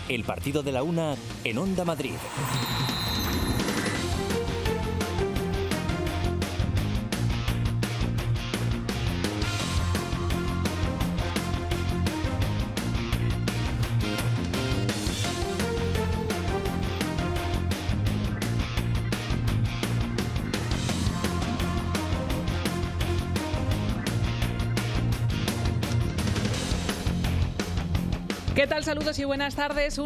El partido de la una en Onda Madrid. ¿Qué tal? Saludos y buenas tardes.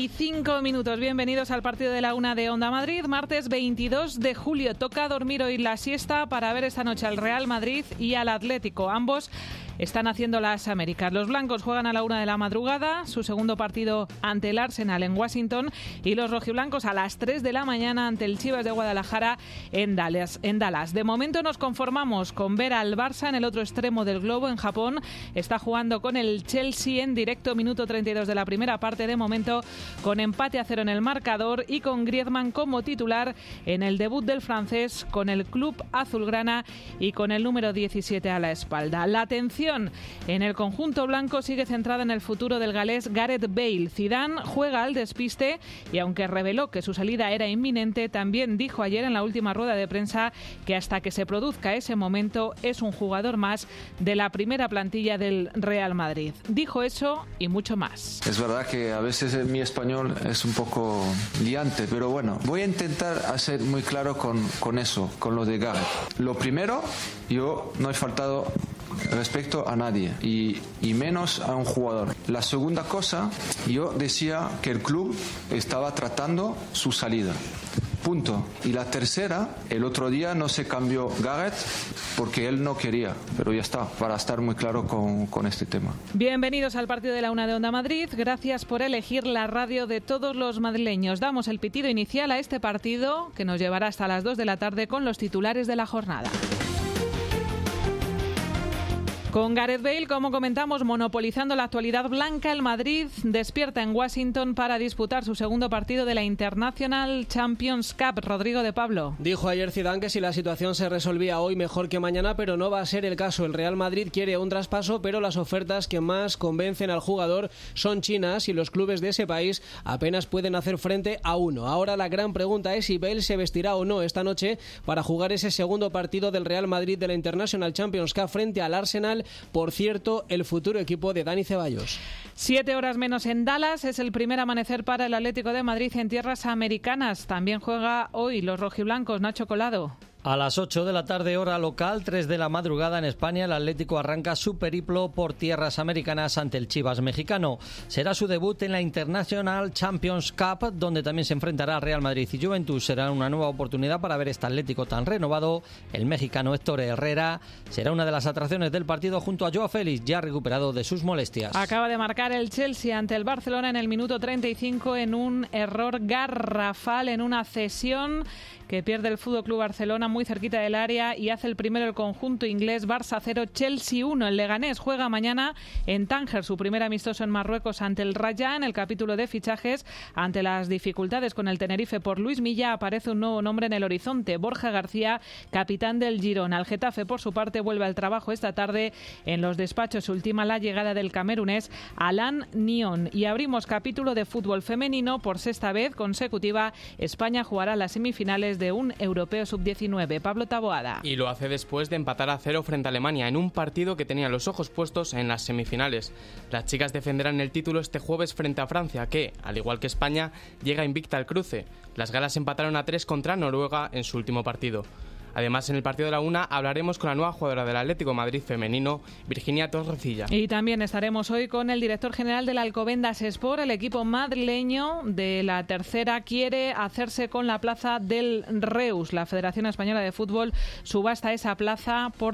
1:05. Bienvenidos al partido de la una de Onda Madrid. Martes 22 de julio. Toca dormir hoy la siesta para ver esta noche al Real Madrid y al Atlético. Ambos están haciendo las Américas. Los blancos juegan a la 1 de la madrugada, su segundo partido ante el Arsenal en Washington, y los rojiblancos a las 3 de la mañana ante el Chivas de Guadalajara en Dallas. De momento nos conformamos con ver al Barça en el otro extremo del globo, en Japón. Está jugando con el Chelsea en directo, minuto 32 de la primera parte, de momento con empate a 0 en el marcador y con Griezmann como titular en el debut del francés con el club azulgrana y con el número 17 a la espalda. La atención en el conjunto blanco sigue centrada en el futuro del galés Gareth Bale. Zidane juega al despiste y aunque reveló que su salida era inminente, también dijo ayer en la última rueda de prensa que hasta que se produzca ese momento es un jugador más de la primera plantilla del Real Madrid. Dijo eso y mucho más. Es verdad que a veces mi español es un poco liante, pero bueno, voy a intentar hacer muy claro con eso, con lo de Gareth. Lo primero, yo no he faltado respecto a nadie y menos a un jugador. La segunda cosa, yo decía que el club estaba tratando su salida. Punto. Y la tercera, el otro día no se cambió Gareth porque él no quería, pero ya está, para estar muy claro con este tema. Bienvenidos al partido de la una de Onda Madrid. Gracias por elegir la radio de todos los madrileños. Damos el pitido inicial a este partido que nos llevará hasta las 2 de la tarde con los titulares de la jornada. Con Gareth Bale, como comentamos, monopolizando la actualidad blanca, el Madrid despierta en Washington para disputar su segundo partido de la International Champions Cup. Rodrigo de Pablo. Dijo ayer Zidane que si la situación se resolvía hoy mejor que mañana, pero no va a ser el caso. El Real Madrid quiere un traspaso, pero las ofertas que más convencen al jugador son chinas y los clubes de ese país apenas pueden hacer frente a uno. Ahora la gran pregunta es si Bale se vestirá o no esta noche para jugar ese segundo partido del Real Madrid de la International Champions Cup frente al Arsenal. Por cierto, el futuro equipo de Dani Ceballos. 7 horas menos en Dallas. Es el primer amanecer para el Atlético de Madrid en tierras americanas. También juega hoy los rojiblancos. Nacho Colado. A las 8 de la tarde, hora local, 3 de la madrugada en España, el Atlético arranca su periplo por tierras americanas ante el Chivas mexicano. Será su debut en la International Champions Cup, donde también se enfrentará Real Madrid y Juventus. Será una nueva oportunidad para ver este Atlético tan renovado. El mexicano Héctor Herrera será una de las atracciones del partido junto a Joao Félix, ya recuperado de sus molestias. Acaba de marcar el Chelsea ante el Barcelona en el minuto 35 en un error garrafal, en una cesión que pierde el Fútbol Club Barcelona muy cerquita del área y hace el primero el conjunto inglés. Barça 0, Chelsea 1. El Leganés juega mañana en Tánger su primer amistoso en Marruecos ante el Raja. En el capítulo de fichajes, ante las dificultades con el Tenerife por Luis Milla, aparece un nuevo nombre en el horizonte: Borja García, capitán del Girona. El Getafe, por su parte, vuelve al trabajo esta tarde. En los despachos ultima la llegada del camerunés Alain Nion. Y abrimos capítulo de fútbol femenino. Por sexta vez consecutiva, España jugará las semifinales de un europeo sub-19. Pablo Taboada. Y lo hace después de empatar a 0 frente a Alemania en un partido que tenía los ojos puestos en las semifinales. Las chicas defenderán el título este jueves frente a Francia, que, al igual que España, llega invicta al cruce. Las galas empataron a 3 contra Noruega en su último partido. Además, en el partido de la una hablaremos con la nueva jugadora del Atlético Madrid femenino, Virginia Torrecilla. Y también estaremos hoy con el director general del Alcobendas Sport. El equipo madrileño de la tercera quiere hacerse con la plaza del Reus. La Federación Española de Fútbol subasta esa plaza por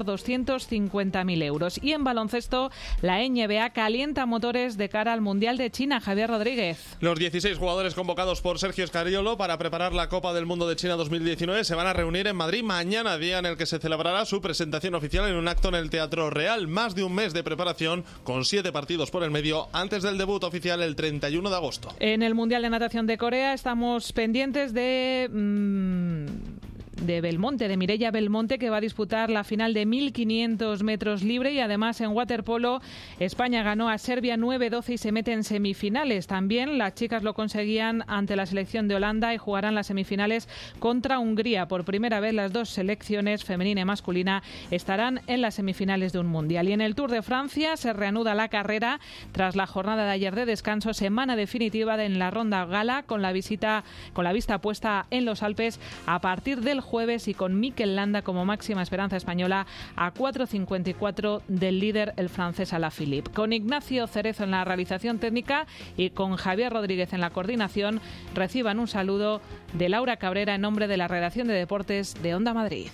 250.000 euros. Y en baloncesto, la NBA calienta motores de cara al Mundial de China. Javier Rodríguez. Los 16 jugadores convocados por Sergio Scariolo para preparar la Copa del Mundo de China 2019 se van a reunir en Madrid mañana, día en el que se celebrará su presentación oficial en un acto en el Teatro Real. Más de un mes de preparación, con 7 partidos por el medio, antes del debut oficial el 31 de agosto. En el Mundial de Natación de Corea estamos pendientes de de Belmonte, de Mireia Belmonte, que va a disputar la final de 1.500 metros libre. Y además en waterpolo España ganó a Serbia 9-12 y se mete en semifinales. También las chicas lo conseguían ante la selección de Holanda y jugarán las semifinales contra Hungría. Por primera vez las dos selecciones, femenina y masculina, estarán en las semifinales de un mundial. Y en el Tour de Francia se reanuda la carrera tras la jornada de ayer de descanso, semana definitiva en la ronda gala, con la vista puesta en los Alpes a partir del jueves y con Mikel Landa como máxima esperanza española a 4:54 del líder, el francés Alaphilippe. Con Ignacio Cerezo en la realización técnica y con Javier Rodríguez en la coordinación, reciban un saludo de Laura Cabrera en nombre de la redacción de deportes de Onda Madrid.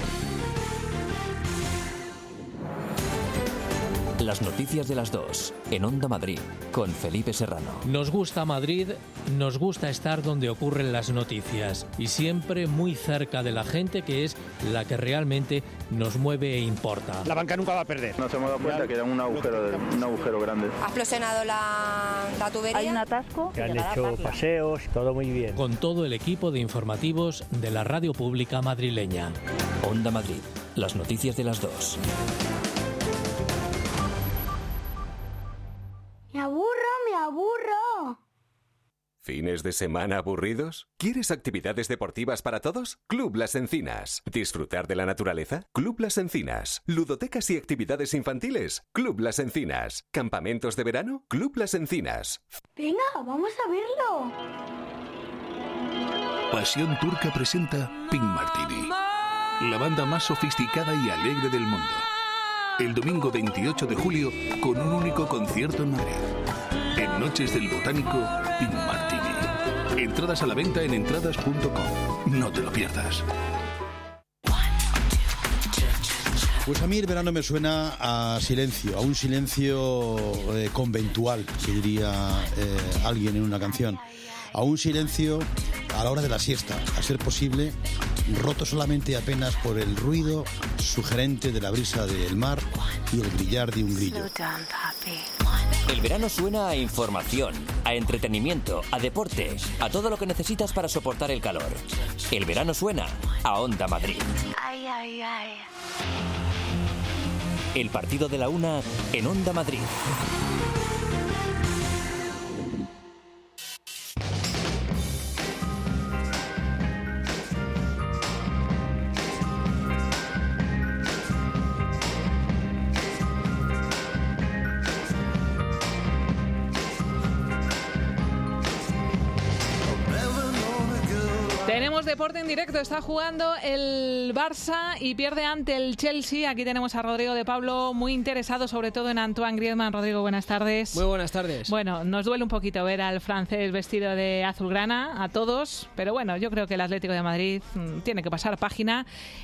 Las noticias de las 2 en Onda Madrid con Felipe Serrano. Nos gusta Madrid, nos gusta estar donde ocurren las noticias y siempre muy cerca de la gente, que es la que realmente nos mueve e importa. La banca nunca va a perder. Nos hemos dado cuenta que era un agujero grande. Ha explosionado la tubería. Hay un atasco. Que han hecho paseos, todo muy bien. Con todo el equipo de informativos de la radio pública madrileña. Onda Madrid, las noticias de las 2. Me aburro. ¿Fines de semana aburridos? ¿Quieres actividades deportivas para todos? Club Las Encinas. ¿Disfrutar de la naturaleza? Club Las Encinas. ¿Ludotecas y actividades infantiles? Club Las Encinas. ¿Campamentos de verano? Club Las Encinas. Venga, vamos a verlo. Pasión Turca presenta Pink Martini, la banda más sofisticada y alegre del mundo. El domingo 28 de julio, con un único concierto en Madrid. En Noches del Botánico, Pink Martini. Entradas a la venta en entradas.com. No te lo pierdas. Pues a mí el verano me suena a silencio, a un silencio conventual, que diría alguien en una canción. A un silencio a la hora de la siesta, a ser posible, roto solamente apenas por el ruido sugerente de la brisa del mar y el brillar de un grillo. El verano suena a información, a entretenimiento, a deporte, a todo lo que necesitas para soportar el calor. El verano suena a Onda Madrid. El partido de la 1 en Onda Madrid. Tenemos deporte en directo, está jugando el Barça y pierde ante el Chelsea. Aquí tenemos a Rodrigo de Pablo, muy interesado sobre todo en Antoine Griezmann. Rodrigo, buenas tardes. Muy buenas tardes. Bueno, nos duele un poquito ver al francés vestido de azulgrana, a todos, pero bueno, yo creo que el Atlético de Madrid tiene que pasar página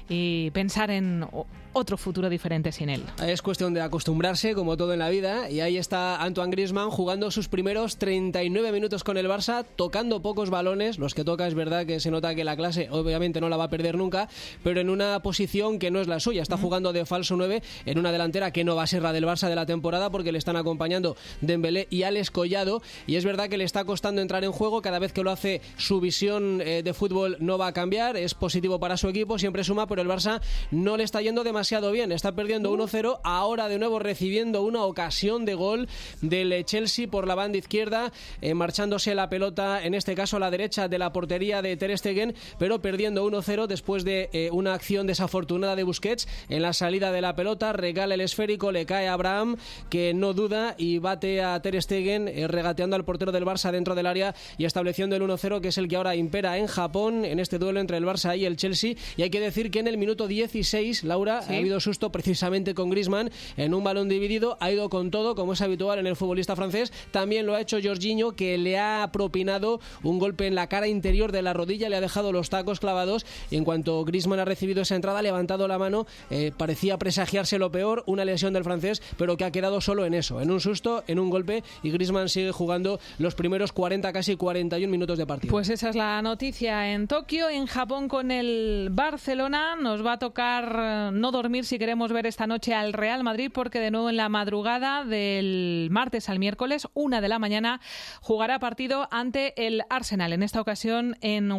y pensar en otro futuro diferente sin él. Es cuestión de acostumbrarse, como todo en la vida, y ahí está Antoine Griezmann jugando sus primeros 39 minutos con el Barça, tocando pocos balones. Los que toca, es verdad que se nota que la clase obviamente no la va a perder nunca, pero en una posición que no es la suya. Está jugando de falso 9 en una delantera que no va a ser la del Barça de la temporada, porque le están acompañando Dembélé y Alex Collado, y es verdad que le está costando entrar en juego. Cada vez que lo hace, su visión de fútbol no va a cambiar. Es positivo para su equipo, siempre suma, pero el Barça no le está yendo demasiado bien. Está perdiendo 1-0, ahora de nuevo recibiendo una ocasión de gol del Chelsea por la banda izquierda, marchándose la pelota, en este caso a la derecha de la portería de Ter Stegen, pero perdiendo 1-0 después de una acción desafortunada de Busquets en la salida de la pelota. Regala el esférico, le cae a Abraham, que no duda y bate a Ter Stegen, regateando al portero del Barça dentro del área y estableciendo el 1-0, que es el que ahora impera en Japón en este duelo entre el Barça y el Chelsea. Y hay que decir que en el minuto 16, Laura, ¿sí?, ha habido susto precisamente con Griezmann en un balón dividido. Ha ido con todo, como es habitual en el futbolista francés. También lo ha hecho Jorginho, que le ha propinado un golpe en la cara interior de la rodilla, le ha dejado los tacos clavados, y en cuanto Griezmann ha recibido esa entrada, ha levantado la mano. Parecía presagiarse lo peor, una lesión del francés, pero que ha quedado solo en eso, en un susto, en un golpe, y Griezmann sigue jugando los primeros 40, casi 41 minutos de partido. Pues esa es la noticia en Tokio. En Japón, con el Barcelona, nos va a tocar no dormir si queremos ver esta noche al Real Madrid, porque de nuevo en la madrugada del martes al miércoles, 1 de la mañana, jugará partido ante el Arsenal, en esta ocasión en Washington.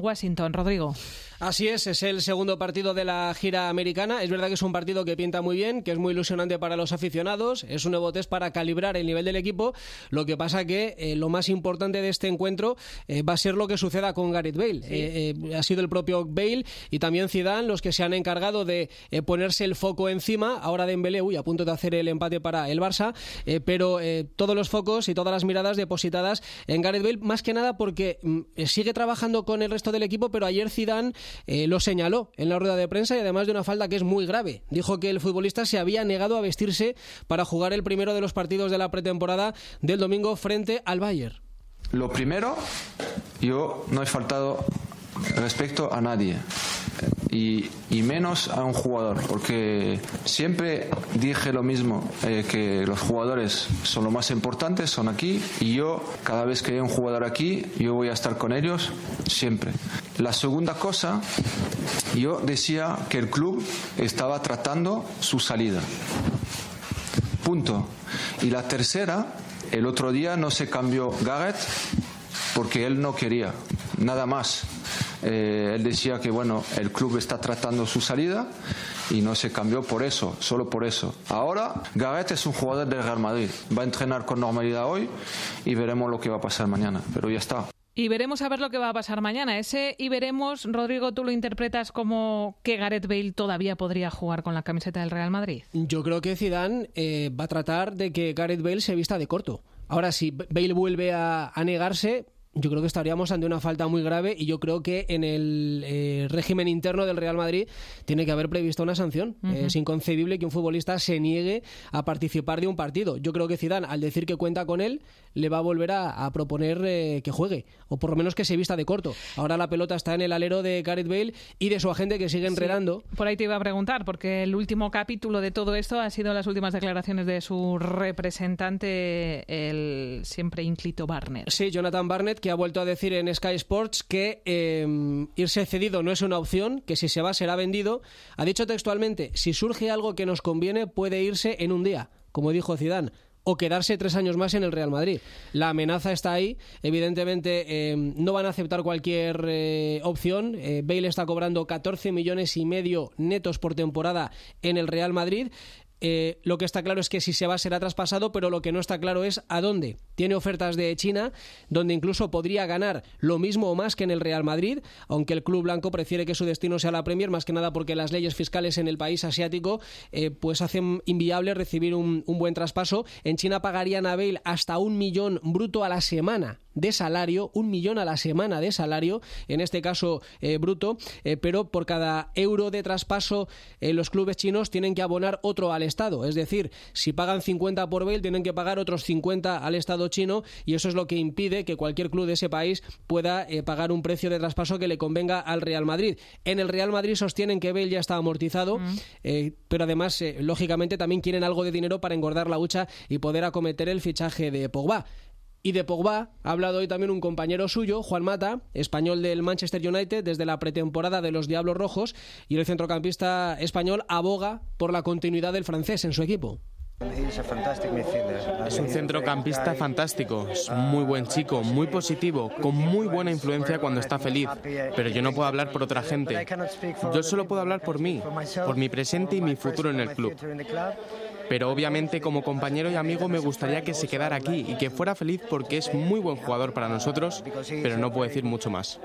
Washington. Rodrigo. Así es el segundo partido de la gira americana. Es verdad que es un partido que pinta muy bien, que es muy ilusionante para los aficionados. Es un nuevo test para calibrar el nivel del equipo. Lo que pasa que lo más importante de este encuentro va a ser lo que suceda con Gareth Bale. Sí. Ha sido el propio Bale y también Zidane los que se han encargado de ponerse el foco encima. Ahora Dembélé, a punto de hacer el empate para el Barça, pero todos los focos y todas las miradas depositadas en Gareth Bale, más que nada porque sigue trabajando con el resto del equipo, pero ayer Zidane lo señaló en la rueda de prensa y además de una falta que es muy grave. Dijo que el futbolista se había negado a vestirse para jugar el primero de los partidos de la pretemporada del domingo frente al Bayern. Lo primero, yo no he faltado respeto a nadie y menos a un jugador, porque siempre dije lo mismo, que los jugadores son lo más importante, son aquí, y yo cada vez que hay un jugador aquí yo voy a estar con ellos siempre. La segunda cosa, yo decía que el club estaba tratando su salida, punto. Y la tercera, el otro día no se cambió Gareth porque él no quería, nada más. Él decía que el club está tratando su salida y no se cambió por eso, solo por eso. Ahora Gareth es un jugador del Real Madrid, va a entrenar con normalidad hoy y veremos lo que va a pasar mañana, pero ya está. Y veremos a ver lo que va a pasar mañana. Ese y veremos, Rodrigo, ¿tú lo interpretas como que Gareth Bale todavía podría jugar con la camiseta del Real Madrid? Yo creo que Zidane va a tratar de que Gareth Bale se vista de corto. Ahora, si Bale vuelve a negarse, yo creo que estaríamos ante una falta muy grave y yo creo que en el régimen interno del Real Madrid tiene que haber previsto una sanción. Uh-huh. Es inconcebible que un futbolista se niegue a participar de un partido. Yo creo que Zidane, al decir que cuenta con él, le va a volver a proponer que juegue, o por lo menos que se vista de corto. Ahora la pelota está en el alero de Gareth Bale y de su agente, que sigue enredando. Sí, por ahí te iba a preguntar, porque el último capítulo de todo esto ha sido las últimas declaraciones de su representante, el siempre ínclito Barnett. Sí, Jonathan Barnett, que ha vuelto a decir en Sky Sports que irse cedido no es una opción, que si se va será vendido. Ha dicho textualmente: si surge algo que nos conviene puede irse en un día, como dijo Zidane, o quedarse 3 años más en el Real Madrid. La amenaza está ahí. Evidentemente no van a aceptar cualquier opción. Bale está cobrando 14,5 millones netos por temporada en el Real Madrid. Lo que está claro es que si se va será traspasado, pero lo que no está claro es a dónde. Tiene ofertas de China, donde incluso podría ganar lo mismo o más que en el Real Madrid, aunque el club blanco prefiere que su destino sea la Premier, más que nada porque las leyes fiscales en el país asiático pues hacen inviable recibir un buen traspaso. En China pagarían a Bale hasta 1 millón bruto a la semana de salario, 1 millón a la semana de salario, en este caso bruto, pero por cada euro de traspaso los clubes chinos tienen que abonar otro al Estado. Es decir, si pagan 50 por Bale, tienen que pagar otros 50 al Estado chino, y eso es lo que impide que cualquier club de ese país pueda pagar un precio de traspaso que le convenga al Real Madrid. En el Real Madrid sostienen que Bale ya está amortizado, pero además, lógicamente, también quieren algo de dinero para engordar la hucha y poder acometer el fichaje de Pogba. Y de Pogba ha hablado hoy también un compañero suyo, Juan Mata, español del Manchester United desde la pretemporada de los Diablos Rojos, y el centrocampista español aboga por la continuidad del francés en su equipo. Es un centrocampista fantástico, es un muy buen chico, muy positivo, con muy buena influencia cuando está feliz, pero yo no puedo hablar por otra gente. Yo solo puedo hablar por mí, por mi presente y mi futuro en el club. Pero obviamente como compañero y amigo me gustaría que se quedara aquí y que fuera feliz, porque es muy buen jugador para nosotros, pero no puedo decir mucho más.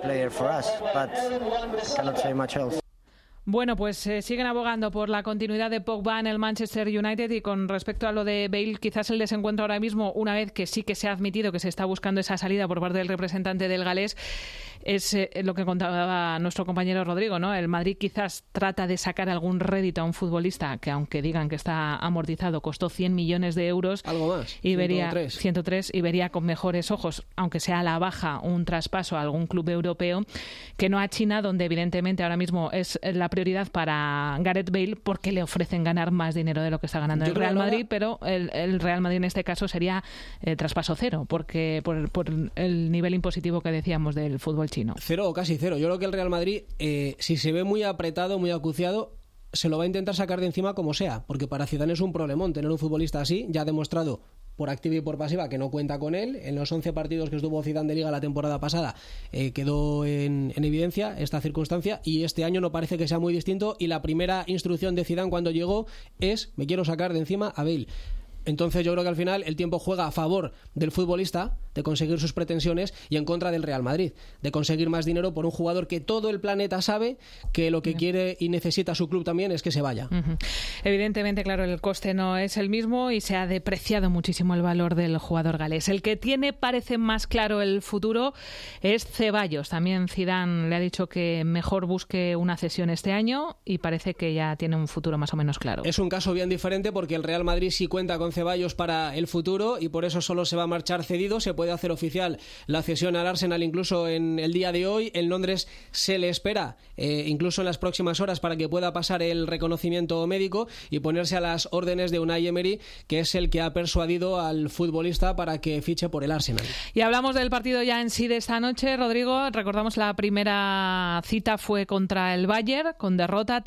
Bueno, pues siguen abogando por la continuidad de Pogba en el Manchester United, y con respecto a lo de Bale, quizás el desencuentro ahora mismo, una vez que sí que se ha admitido que se está buscando esa salida por parte del representante del galés, es lo que contaba nuestro compañero Rodrigo, ¿no? El Madrid quizás trata de sacar algún rédito a un futbolista que, aunque digan que está amortizado, costó 100 millones de euros. Algo más. Y vería 103, y vería con mejores ojos, aunque sea a la baja, un traspaso a algún club europeo, que no a China, donde evidentemente ahora mismo es la prioridad para Gareth Bale, porque le ofrecen ganar más dinero de lo que está ganando el Real Madrid, pero el Real Madrid en este caso sería traspaso cero, porque por el nivel impositivo que decíamos del fútbol chino. Cero o casi cero. Yo creo que el Real Madrid, si se ve muy apretado, muy acuciado, se lo va a intentar sacar de encima como sea, porque para Zidane es un problemón tener un futbolista así. Ya ha demostrado por activa y por pasiva que no cuenta con él. En los 11 partidos que estuvo Zidane de Liga la temporada pasada quedó en evidencia esta circunstancia, y este año no parece que sea muy distinto, y la primera instrucción de Zidane cuando llegó es: me quiero sacar de encima a Bale. Entonces yo creo que al final el tiempo juega a favor del futbolista, de conseguir sus pretensiones, y en contra del Real Madrid, de conseguir más dinero por un jugador que todo el planeta sabe que lo que quiere y necesita su club también es que se vaya. Evidentemente, claro, el coste no es el mismo y se ha depreciado muchísimo el valor del jugador galés. El que tiene, parece más claro el futuro, es Ceballos. También Zidane le ha dicho que mejor busque una cesión este año y parece que ya tiene un futuro más o menos claro. Es un caso bien diferente porque el Real Madrid sí cuenta con Ceballos para el futuro y por eso solo se va a marchar cedido. Se puede hacer oficial la cesión al Arsenal incluso en el día de hoy. En Londres se le espera incluso en las próximas horas para que pueda pasar el reconocimiento médico y ponerse a las órdenes de Unai Emery, que es el que ha persuadido al futbolista para que fiche por el Arsenal. Y hablamos del partido ya en sí de esta noche, Rodrigo. Recordamos la primera cita fue contra el Bayern, con derrota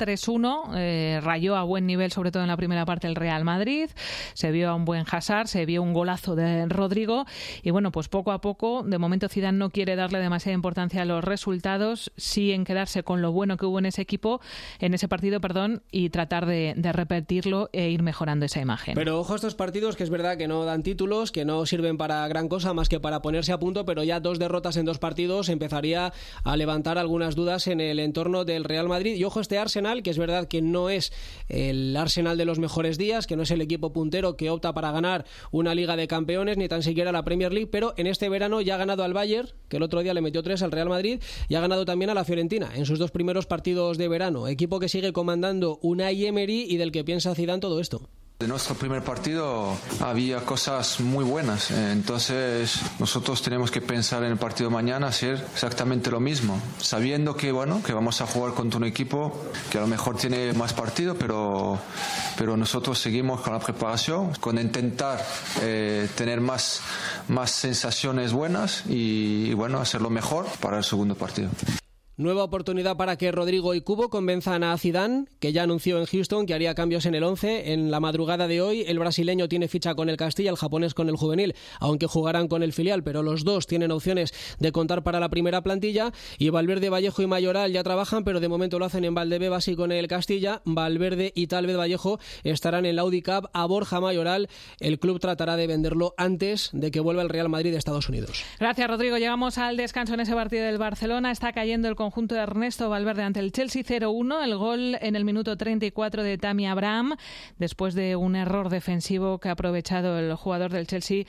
3-1. Rayó a buen nivel, sobre todo en la primera parte, el Real Madrid. Se vio a un buen Hazard, se vio un golazo de Rodrigo. Y bueno, pues poco a poco, de momento Zidane no quiere darle demasiada importancia a los resultados, sí en quedarse con lo bueno que hubo en ese equipo, en ese partido, y tratar de repetirlo e ir mejorando esa imagen. Pero ojo a estos partidos, que es verdad que no dan títulos, que no sirven para gran cosa más que para ponerse a punto, pero ya 2 derrotas en 2 partidos empezaría a levantar algunas dudas en el entorno del Real Madrid. Y ojo a este Arsenal, que es verdad que no es el Arsenal de los mejores días, que no es el equipo puntero que opta para ganar una Liga de Campeones ni tan siquiera la Premier League, pero en este verano ya ha ganado al Bayern, que el otro día le metió 3 al Real Madrid, y ha ganado también a la Fiorentina en sus 2 primeros partidos de verano. Equipo que sigue comandando Unai Emery y del que piensa Zidane todo esto. De nuestro primer partido había cosas muy buenas, entonces nosotros tenemos que pensar en el partido de mañana hacer exactamente lo mismo, sabiendo que que vamos a jugar contra un equipo que a lo mejor tiene más partido, pero nosotros seguimos con la preparación, con intentar tener más sensaciones buenas y hacerlo mejor para el segundo partido. Nueva oportunidad para que Rodrigo y Kubo convenzan a Zidane, que ya anunció en Houston que haría cambios en el 11. En la madrugada de hoy, el brasileño tiene ficha con el Castilla, el japonés con el juvenil, aunque jugarán con el filial, pero los dos tienen opciones de contar para la primera plantilla. Y Valverde, Vallejo y Mayoral ya trabajan, pero de momento lo hacen en Valdebebas y con el Castilla. Valverde y tal vez Vallejo estarán en la Audi Cup. A Borja Mayoral el club tratará de venderlo antes de que vuelva el Real Madrid de Estados Unidos. Gracias, Rodrigo. Llegamos al descanso en ese partido del Barcelona. Está cayendo el conjunto de Ernesto Valverde ante el Chelsea 0-1. El gol en el minuto 34 de Tammy Abraham, después de un error defensivo que ha aprovechado el jugador del Chelsea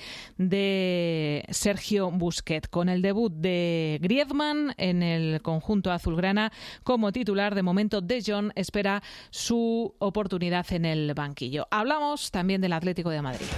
de Sergio Busquets. Con el debut de Griezmann en el conjunto azulgrana como titular, de momento De Jong espera su oportunidad en el banquillo. Hablamos también del Atlético de Madrid.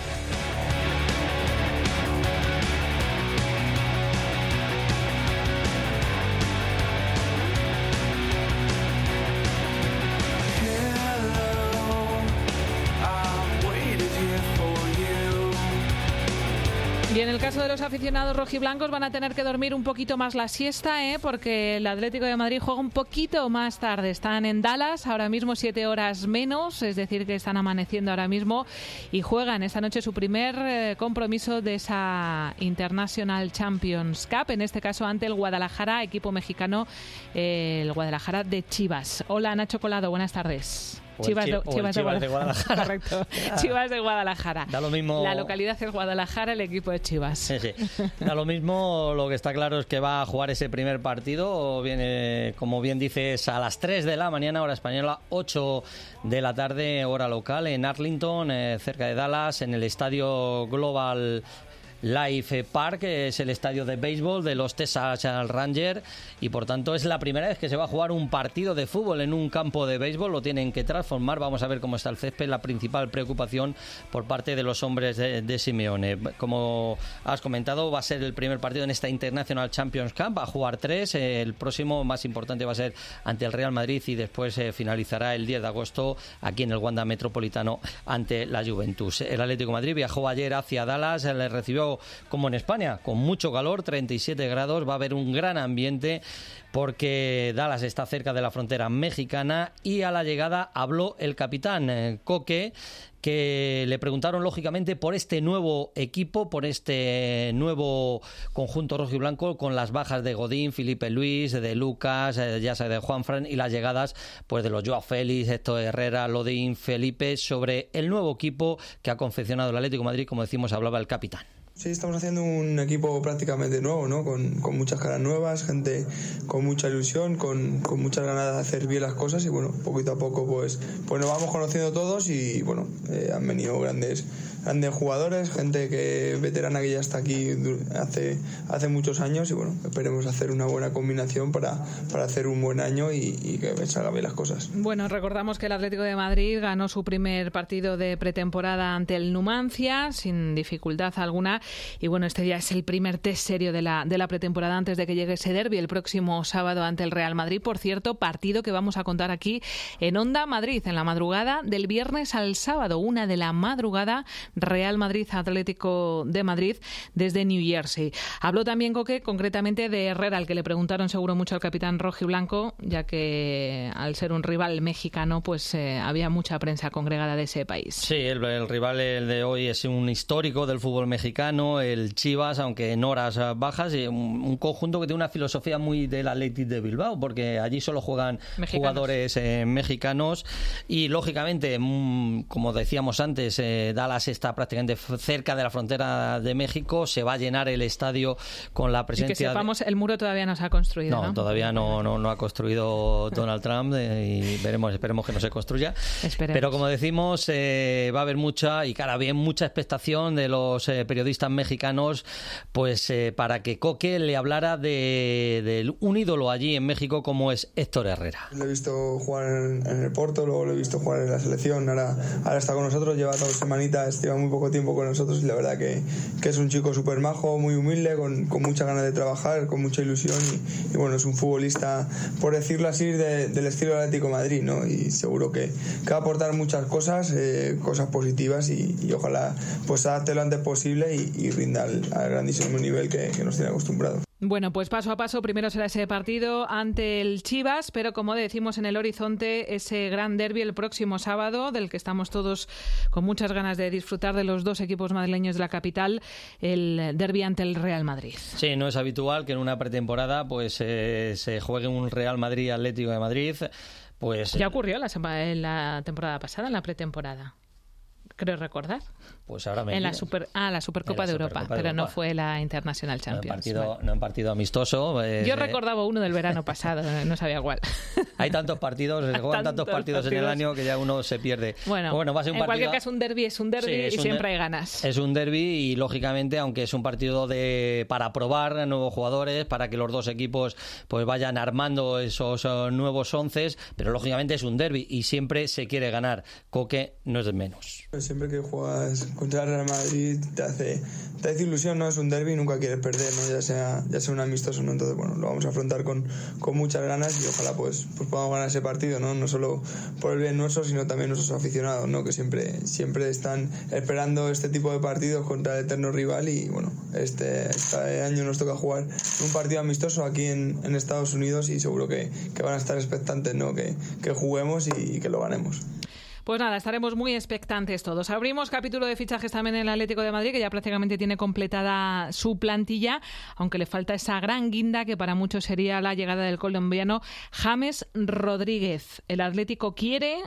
Y en el caso de los aficionados rojiblancos van a tener que dormir un poquito más la siesta, porque el Atlético de Madrid juega un poquito más tarde. Están en Dallas, ahora mismo 7 horas menos, es decir que están amaneciendo ahora mismo, y juegan esta noche su primer compromiso de esa International Champions Cup, en este caso ante el Guadalajara, equipo mexicano, el Guadalajara de Chivas. Hola, Nacho Colado, buenas tardes. Chivas de Guadalajara. Correcto. Chivas de Guadalajara. Da lo mismo. La localidad es Guadalajara, el equipo de Chivas. Sí. Da lo mismo, lo que está claro es que va a jugar ese primer partido. Viene, como bien dices, a las 3 de la mañana, hora española, 8 de la tarde, hora local, en Arlington, cerca de Dallas, en el estadio Global Life Park, que es el estadio de béisbol de los Texas Rangers, y por tanto es la primera vez que se va a jugar un partido de fútbol en un campo de béisbol. Lo tienen que transformar. Vamos a ver cómo está el césped, la principal preocupación por parte de los hombres de Simeone. Como has comentado, va a ser el primer partido en esta International Champions Cup. Va a jugar 3, el próximo más importante va a ser ante el Real Madrid, y después finalizará el 10 de agosto aquí en el Wanda Metropolitano ante la Juventus. El Atlético de Madrid viajó ayer hacia Dallas, le recibió pero como en España, con mucho calor, 37 grados, va a haber un gran ambiente porque Dallas está cerca de la frontera mexicana y a la llegada habló el capitán Coque, que le preguntaron lógicamente por este nuevo equipo, por este nuevo conjunto rojiblanco con las bajas de Godín, Felipe Luis, de Lucas, ya sea de Juanfran y las llegadas pues de los Joao Félix, Héctor Herrera, Lodín, Felipe, sobre el nuevo equipo que ha confeccionado el Atlético de Madrid, como decimos, hablaba el capitán. Sí, estamos haciendo un equipo prácticamente nuevo, ¿no? Con muchas caras nuevas, gente con mucha ilusión, con muchas ganas de hacer bien las cosas y bueno, poquito a poco pues nos vamos conociendo todos y bueno, han venido grandes jugadores, gente veterana que ya está aquí hace muchos años y bueno, esperemos hacer una buena combinación para hacer un buen año y que salgan bien las cosas. Bueno, recordamos que el Atlético de Madrid ganó su primer partido de pretemporada ante el Numancia sin dificultad alguna. Y bueno, este ya es el primer test serio de la pretemporada antes de que llegue ese derbi el próximo sábado ante el Real Madrid. Por cierto, partido que vamos a contar aquí en Onda Madrid, en la madrugada del viernes al sábado, 1 de la madrugada, Real Madrid Atlético de Madrid desde New Jersey. Habló también Coque concretamente de Herrera, al que le preguntaron seguro mucho al capitán rojiblanco, ya que al ser un rival mexicano, pues había mucha prensa congregada de ese país. Sí, el rival el de hoy es un histórico del fútbol mexicano, el Chivas, aunque en horas bajas, y un conjunto que tiene una filosofía muy del Athletic de Bilbao, porque allí solo juegan jugadores mexicanos y lógicamente, como decíamos antes, Dallas está prácticamente cerca de la frontera de México, se va a llenar el estadio con la presencia. Y que sepamos, el muro todavía no se ha construido, ¿no? Todavía no ha construido Donald Trump y esperemos que no se construya. Esperemos. Pero como decimos, va a haber mucha expectación de los periodistas mexicanos, pues para que Coque le hablara de un ídolo allí en México como es Héctor Herrera. Lo he visto jugar en el Porto, luego lo he visto jugar en la selección, ahora está con nosotros, lleva 2 semanitas, lleva muy poco tiempo con nosotros y la verdad que es un chico súper majo, muy humilde, con muchas ganas de trabajar, con mucha ilusión y bueno, es un futbolista, por decirlo así, del estilo del Atlético de Madrid, ¿no? Y seguro que va a aportar muchas cosas positivas y ojalá pues se adapte lo antes posible y rinda al grandísimo nivel que nos tiene acostumbrados. Bueno, pues paso a paso, primero será ese partido ante el Chivas, pero como decimos en el horizonte, ese gran derbi el próximo sábado, del que estamos todos con muchas ganas de disfrutar de los 2 equipos madrileños de la capital, el derbi ante el Real Madrid. Sí, no es habitual que en una pretemporada pues se juegue un Real Madrid Atlético de Madrid. Pues ya ocurrió en la temporada pasada, en la pretemporada. Creo recordar. Pues ahora me en la Supercopa de Europa, pero no fue la International Champions. No en partido amistoso. Yo recordaba uno del verano pasado, no sabía cuál. Hay tantos partidos, se juegan tantos partidos en el año que ya uno se pierde. Bueno, va a ser un partido. En cualquier caso, un derbi es un derbi y siempre hay ganas. Es un derbi y lógicamente, aunque es un partido para probar nuevos jugadores, para que los 2 equipos pues vayan armando esos nuevos onces, pero lógicamente es un derbi y siempre se quiere ganar. Coque no es de menos. Siempre que juegas contra el Real Madrid te hace ilusión, ¿no? Es un derbi y nunca quieres perder, ¿no? Ya sea un amistoso, ¿no? Entonces, bueno, lo vamos a afrontar con muchas ganas y ojalá pues podamos ganar ese partido, ¿no? No solo por el bien nuestro, sino también nuestros aficionados, ¿no? Que siempre están esperando este tipo de partidos contra el eterno rival y, bueno, este año nos toca jugar un partido amistoso aquí en Estados Unidos y seguro que van a estar expectantes, ¿no? Que juguemos y que lo ganemos. Pues nada, estaremos muy expectantes todos. Abrimos capítulo de fichajes también en el Atlético de Madrid, que ya prácticamente tiene completada su plantilla, aunque le falta esa gran guinda que para muchos sería la llegada del colombiano James Rodríguez. El Atlético quiere,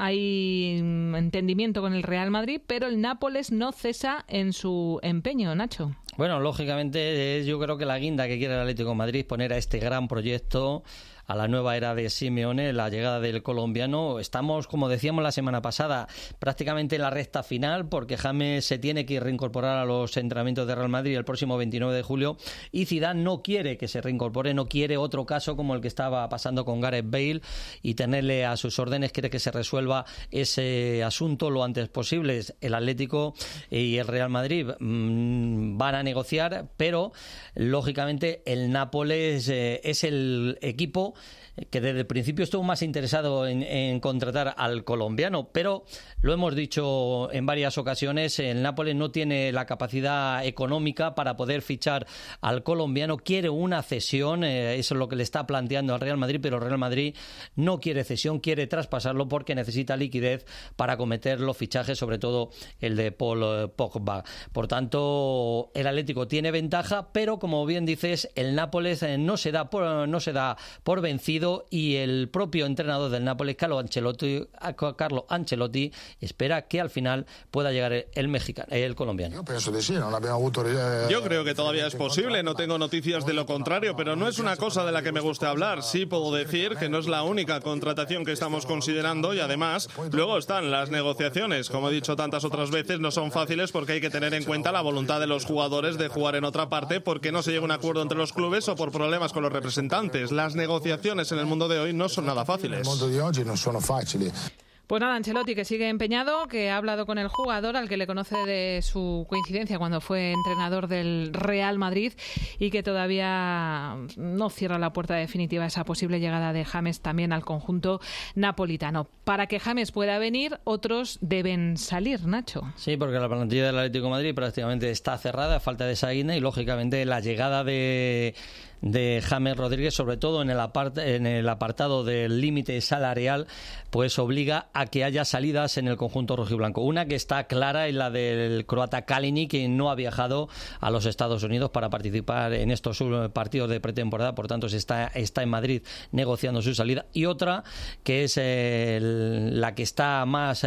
hay entendimiento con el Real Madrid, pero el Nápoles no cesa en su empeño, Nacho. Bueno, lógicamente yo creo que la guinda que quiere el Atlético de Madrid, poner a este gran proyecto, a la nueva era de Simeone, la llegada del colombiano. Estamos, como decíamos la semana pasada, prácticamente en la recta final, porque James se tiene que reincorporar a los entrenamientos de Real Madrid el próximo 29 de julio y Zidane no quiere que se reincorpore, no quiere otro caso como el que estaba pasando con Gareth Bale y tenerle a sus órdenes, quiere que se resuelva ese asunto lo antes posible. El Atlético y el Real Madrid van a negociar, pero lógicamente el Nápoles es el equipo que desde el principio estuvo más interesado en contratar al colombiano, pero lo hemos dicho en varias ocasiones, el Nápoles no tiene la capacidad económica para poder fichar al colombiano, quiere una cesión, eso es lo que le está planteando al Real Madrid, pero el Real Madrid no quiere cesión, quiere traspasarlo porque necesita liquidez para acometer los fichajes, sobre todo el de Paul Pogba. Por tanto, el Atlético tiene ventaja, pero como bien dices, el Nápoles no se da por vencido, y el propio entrenador del Nápoles, Carlo Ancelotti, espera que al final pueda llegar el colombiano. Yo creo que todavía es posible, no tengo noticias de lo contrario, pero no es una cosa de la que me guste hablar. Sí puedo decir que no es la única contratación que estamos considerando, y además luego están las negociaciones. Como he dicho tantas otras veces, no son fáciles porque hay que tener en cuenta la voluntad de los jugadores de jugar en otra parte, porque no se llega a un acuerdo entre los clubes o por problemas con los representantes. Las negociaciones en el mundo de hoy no son nada fáciles. Pues nada, Ancelotti, que sigue empeñado, que ha hablado con el jugador, al que le conoce de su coincidencia cuando fue entrenador del Real Madrid, y que todavía no cierra la puerta definitiva a esa posible llegada de James también al conjunto napolitano. Para que James pueda venir, otros deben salir, Nacho. Sí, porque la plantilla del Atlético de Madrid prácticamente está cerrada a falta de Saguina, y lógicamente la llegada de James Rodríguez, sobre todo en el apartado del límite salarial, pues obliga a que haya salidas en el conjunto rojiblanco. Una que está clara es la del croata Kalinic, que no ha viajado a los Estados Unidos para participar en estos partidos de pretemporada, por tanto está en Madrid negociando su salida. Y otra que es la que está más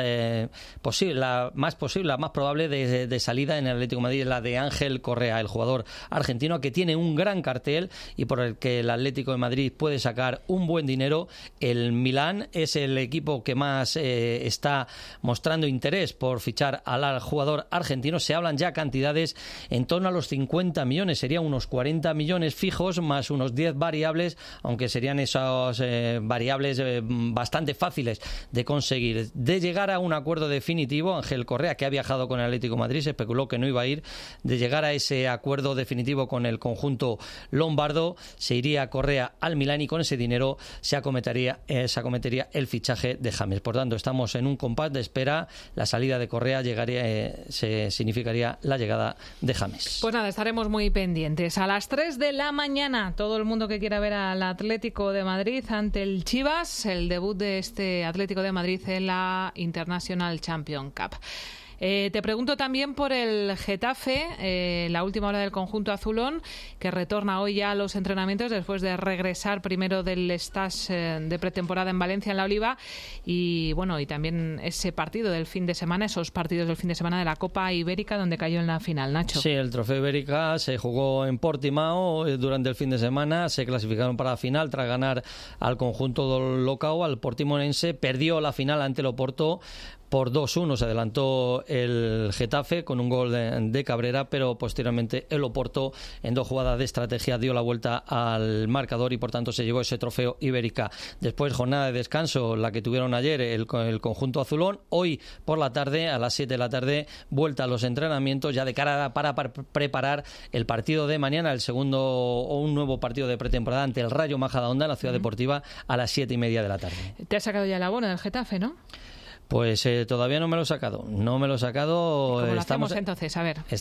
probable de salida en el Atlético de Madrid, es la de Ángel Correa, el jugador argentino, que tiene un gran cartel y por el que el Atlético de Madrid puede sacar un buen dinero. El Milán es el equipo que más está mostrando interés por fichar al jugador argentino. Se hablan ya cantidades en torno a los 50 millones, serían unos 40 millones fijos más unos 10 variables, aunque serían esas variables bastante fáciles de conseguir. De llegar a un acuerdo definitivo, Ángel Correa, que ha viajado con el Atlético de Madrid, se especuló que no iba a ir, de llegar a ese acuerdo definitivo con el conjunto lombardo, se iría Correa al Milán, y con ese dinero se acometería el fichaje de James. Por tanto, estamos en un compás de espera. La salida de Correa significaría la llegada de James. Pues nada, estaremos muy pendientes. A las 3 de la mañana, todo el mundo que quiera ver al Atlético de Madrid ante el Chivas, el debut de este Atlético de Madrid en la International Champions Cup. Te pregunto también por el Getafe, la última hora del conjunto azulón, que retorna hoy ya a los entrenamientos después de regresar primero del stage de pretemporada en Valencia, en la Oliva, y bueno, y también ese partido del fin de semana, esos partidos del fin de semana de la Copa Ibérica, donde cayó en la final, Nacho. Sí, el Trofeo Ibérica se jugó en Portimao durante el fin de semana, se clasificaron para la final tras ganar al conjunto del Locao, al Portimonense. Perdió la final ante el Oporto por 2-1, se adelantó el Getafe con un gol de Cabrera, pero posteriormente el Oporto, en 2 jugadas de estrategia, dio la vuelta al marcador y por tanto se llevó ese Trofeo Ibérica. Después, jornada de descanso, la que tuvieron ayer el conjunto azulón. Hoy por la tarde, a las 7 de la tarde, vuelta a los entrenamientos ya de cara para preparar el partido de mañana, el segundo o un nuevo partido de pretemporada ante el Rayo Majadahonda en la Ciudad Deportiva a las 7:30 de la tarde. Te has sacado ya el abono del Getafe, ¿no? Pues todavía no me lo he sacado. ¿Cómo lo hacemos entonces? A ver. Que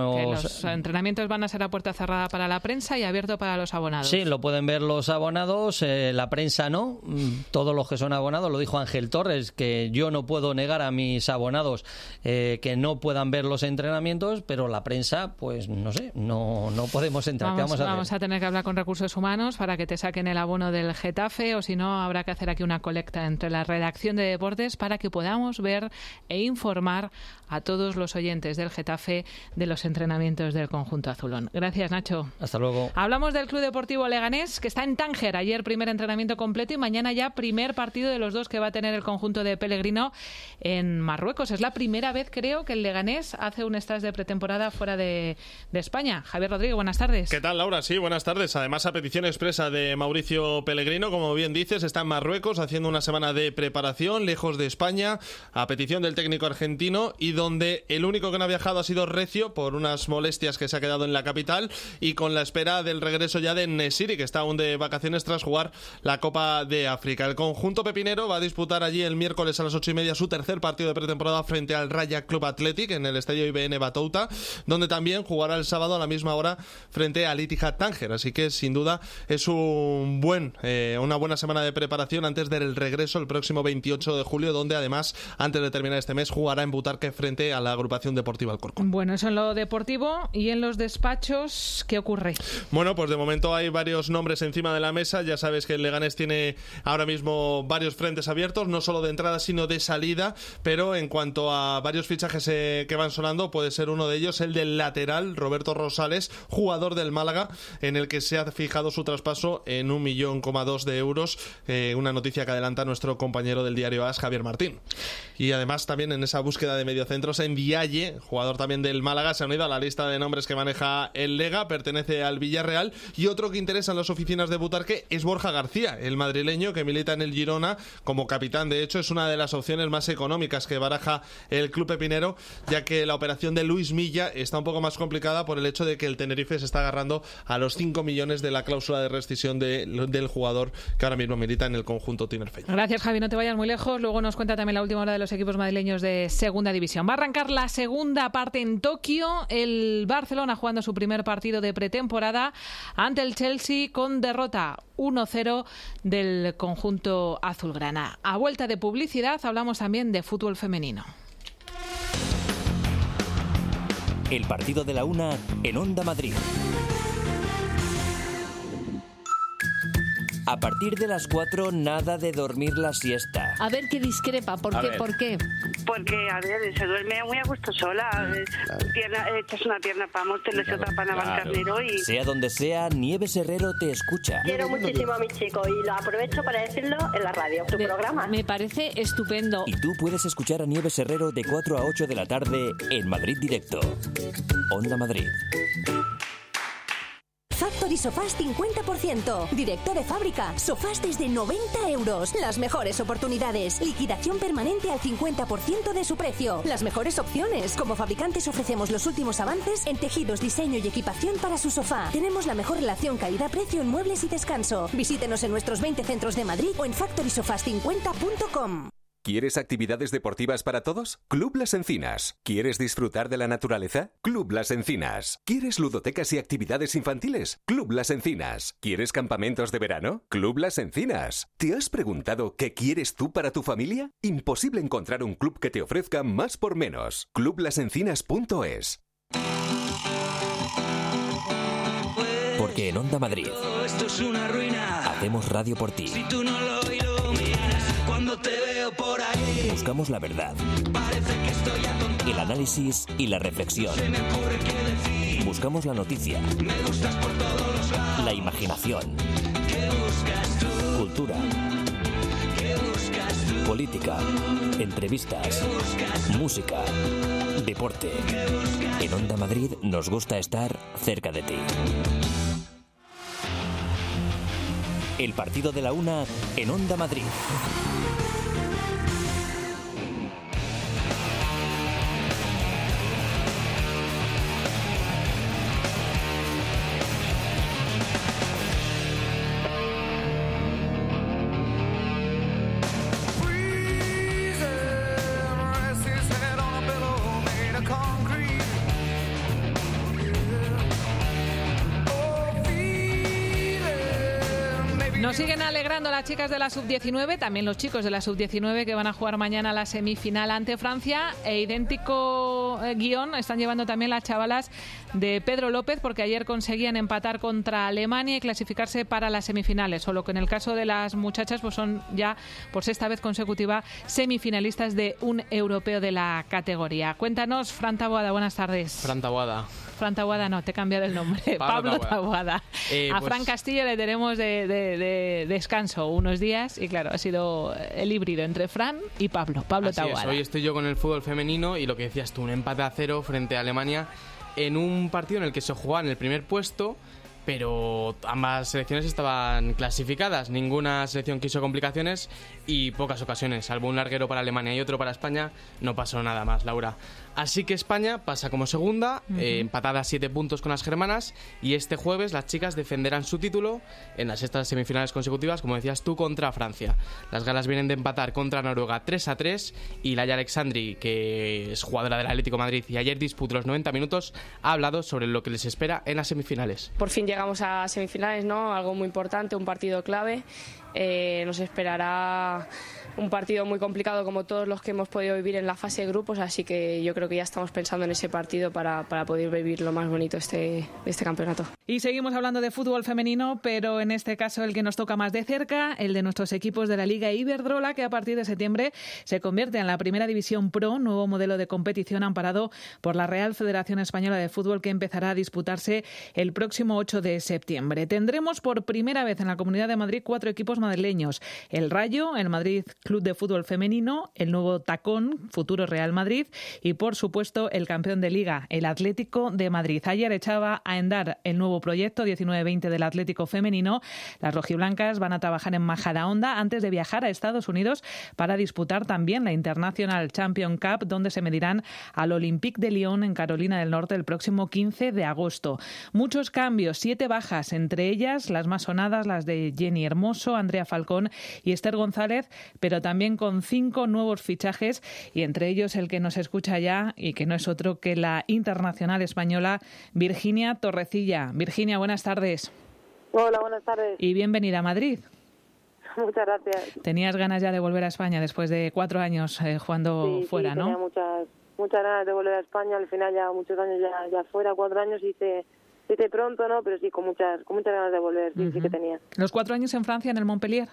los entrenamientos van a ser a puerta cerrada para la prensa y abierto para los abonados. Sí, lo pueden ver los abonados, la prensa no. Todos los que son abonados, lo dijo Ángel Torres, que yo no puedo negar a mis abonados que no puedan ver los entrenamientos, pero la prensa, pues no sé, no podemos entrar. Vamos a tener que hablar con Recursos Humanos para que te saquen el abono del Getafe, o si no, habrá que hacer aquí una colecta entre la redacción de deportes para que podamos ver e informar a todos los oyentes del Getafe de los entrenamientos del conjunto azulón. Gracias, Nacho. Hasta luego. Hablamos del Club Deportivo Leganés, que está en Tánger. Ayer primer entrenamiento completo y mañana ya primer partido de los 2 que va a tener el conjunto de Pellegrino en Marruecos. Es la primera vez, creo, que el Leganés hace un stage de pretemporada fuera de España. Javier Rodríguez, buenas tardes. ¿Qué tal, Laura? Sí, buenas tardes. Además, a petición expresa de Mauricio Pellegrino, como bien dices, está en Marruecos haciendo una semana de preparación lejos de España. España a petición del técnico argentino y donde el único que no ha viajado ha sido Recio por unas molestias que se ha quedado en la capital y con la espera del regreso ya de Nesiri, que está aún de vacaciones tras jugar la Copa de África. El conjunto pepinero va a disputar allí el miércoles a las 8:30 su tercer partido de pretemporada frente al Raja Club Athletic en el estadio IBN Batouta, donde también jugará el sábado a la misma hora frente al Ittihad Tánger. Así que sin duda es una buena semana de preparación antes del regreso el próximo 28 de julio, donde además antes de terminar este mes jugará en Butarque frente a la agrupación deportiva Alcorcón. Bueno, eso en lo deportivo. ¿Y en los despachos qué ocurre? Bueno, pues de momento hay varios nombres encima de la mesa. Ya sabes que el Leganés tiene ahora mismo varios frentes abiertos, no solo de entrada sino de salida, pero en cuanto a varios fichajes que van sonando, puede ser uno de ellos el del lateral Roberto Rosales, jugador del Málaga, en el que se ha fijado su traspaso en 1,2 millones de euros, una noticia que adelanta nuestro compañero del diario AS, Javier Martín. Y además también en esa búsqueda de mediocentros, en Ndiaye, jugador también del Málaga, se ha unido a la lista de nombres que maneja el Lega, pertenece al Villarreal, y otro que interesa en las oficinas de Butarque es Borja García, el madrileño que milita en el Girona como capitán. De hecho, es una de las opciones más económicas que baraja el club pepinero, ya que la operación de Luis Milla está un poco más complicada por el hecho de que el Tenerife se está agarrando a los 5 millones de la cláusula de rescisión del jugador que ahora mismo milita en el conjunto tinerfeño. Gracias, Javi, no te vayas muy lejos. Luego nos cuenta también la última hora de los equipos madrileños de segunda división. Va a arrancar la segunda parte en Tokio, el Barcelona jugando su primer partido de pretemporada ante el Chelsea con derrota 1-0 del conjunto azulgrana. A vuelta de publicidad hablamos también de fútbol femenino. El partido de la una en Onda Madrid. A partir de las 4, nada de dormir la siesta. A ver qué discrepa, ¿por qué? Porque, a ver, se duerme muy a gusto sola. Echas una pierna para Móstoles y otra para Navalcarnero y... Sea donde sea, Nieves Herrero te escucha. Quiero muchísimo a mi chico y lo aprovecho para decirlo en la radio, tu programa. Me parece estupendo. Y tú puedes escuchar a Nieves Herrero de 4 a 8 de la tarde en Madrid Directo. Onda Madrid. Factory Sofás 50%. Directo de fábrica. Sofás desde 90 euros. Las mejores oportunidades. Liquidación permanente al 50% de su precio. Las mejores opciones. Como fabricantes ofrecemos los últimos avances en tejidos, diseño y equipación para su sofá. Tenemos la mejor relación calidad-precio en muebles y descanso. Visítenos en nuestros 20 centros de Madrid o en factorysofás50.com. ¿Quieres actividades deportivas para todos? Club Las Encinas. ¿Quieres disfrutar de la naturaleza? Club Las Encinas. ¿Quieres ludotecas y actividades infantiles? Club Las Encinas. ¿Quieres campamentos de verano? Club Las Encinas. ¿Te has preguntado qué quieres tú para tu familia? Imposible encontrar un club que te ofrezca más por menos. Clublasencinas.es. Porque en Onda Madrid esto es una ruina. Hacemos radio por ti. Si tú no lo iluminas, cuando te veo por ahí, buscamos la verdad, parece que estoy atontado. el análisis y la reflexión. Se me ocurre qué decir. Buscamos la noticia, me gustas por todos los lados. la imaginación, ¿qué buscas tú? cultura, ¿qué buscas tú? política, entrevistas, música, deporte. En Onda Madrid nos gusta estar cerca de ti. El partido de la una en Onda Madrid. Nos siguen alegrando las chicas de la Sub-19, también los chicos de la Sub-19 que van a jugar mañana la semifinal ante Francia. Idéntico guión están llevando también las chavalas de Pedro López, porque ayer conseguían empatar contra Alemania y clasificarse para las semifinales. Solo que en el caso de las muchachas pues son ya por sexta vez consecutiva semifinalistas de un europeo de la categoría. Cuéntanos, Fran Taboada, buenas tardes. Fran Taboada. Fran Taboada no, te he cambiado el nombre. Pablo Taboada. A pues... Fran Castillo le tenemos de descanso unos días y claro, ha sido el híbrido entre Fran y Pablo Taboada. Hoy estoy yo con el fútbol femenino y lo que decías tú, un empate a 0 frente a Alemania en un partido en el que se jugaba en el primer puesto pero ambas selecciones estaban clasificadas, ninguna selección quiso complicaciones y pocas ocasiones, salvo un larguero para Alemania y otro para España, no pasó nada más, Laura. Así que España pasa como segunda, empatada a 7 puntos con las germanas, y este jueves las chicas defenderán su título en las sextas semifinales consecutivas, como decías tú, contra Francia. Las galas vienen de empatar contra Noruega 3-3 y Laia Alexandri, que es jugadora del Atlético de Madrid y ayer disputó los 90 minutos, ha hablado sobre lo que les espera en las semifinales. Por fin llegamos a semifinales, ¿no? Algo muy importante, un partido clave. Nos esperará un partido muy complicado como todos los que hemos podido vivir en la fase de grupos, así que yo creo que ya estamos pensando en ese partido para poder vivir lo más bonito de este campeonato. Y seguimos hablando de fútbol femenino, pero en este caso el que nos toca más de cerca, el de nuestros equipos de la Liga Iberdrola, que a partir de septiembre se convierte en la Primera División Pro, nuevo modelo de competición amparado por la Real Federación Española de Fútbol, que empezará a disputarse el próximo 8 de septiembre. Tendremos por primera vez en la Comunidad de Madrid 4 equipos madrileños: el Rayo, el Madrid Club de Fútbol Femenino, el nuevo Tacón, futuro Real Madrid, y por supuesto el campeón de Liga, el Atlético de Madrid. Ayer echaba a andar el nuevo proyecto 19-20 del Atlético Femenino. Las rojiblancas van a trabajar en Majadahonda antes de viajar a Estados Unidos para disputar también la International Champions Cup, donde se medirán al Olympique de Lyon en Carolina del Norte el próximo 15 de agosto. Muchos cambios, 7 bajas, entre ellas las más sonadas, las de Jenny Hermoso, Andrea Falcón y Esther González, pero también con 5 nuevos fichajes, y entre ellos el que nos escucha ya y que no es otro que la internacional española Virginia Torrecilla. Virginia, buenas tardes. Hola, buenas tardes. Y bienvenida a Madrid. Muchas gracias. Tenías ganas ya de volver a España después de 4 años jugando fuera, ¿no? Sí, tenía muchas ganas de volver a España. Al final ya muchos años ya fuera, 4 años hice pronto, ¿no? Pero sí, con muchas ganas de volver, sí que tenía. ¿Los 4 años en Francia, en el Montpellier?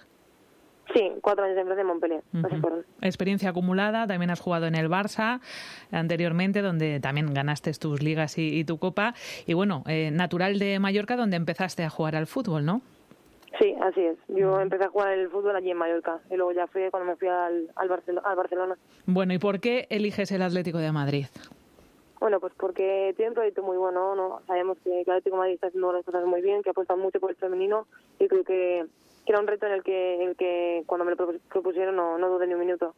Sí, 4 años en Francia, en Montpellier. Experiencia acumulada, también has jugado en el Barça anteriormente, donde también ganaste tus ligas y tu copa. Y bueno, natural de Mallorca, donde empezaste a jugar al fútbol, ¿no? Sí, así es. Yo empecé a jugar el fútbol allí en Mallorca y luego ya fui cuando me fui al Barcelona. Bueno, ¿y por qué eliges el Atlético de Madrid? Bueno, pues porque tiene un proyecto muy bueno, ¿no? Sabemos que el Atlético de Madrid está haciendo las cosas muy bien, que apuesta mucho por el femenino, y creo que era un reto en el que cuando me lo propusieron no dudé ni un minuto.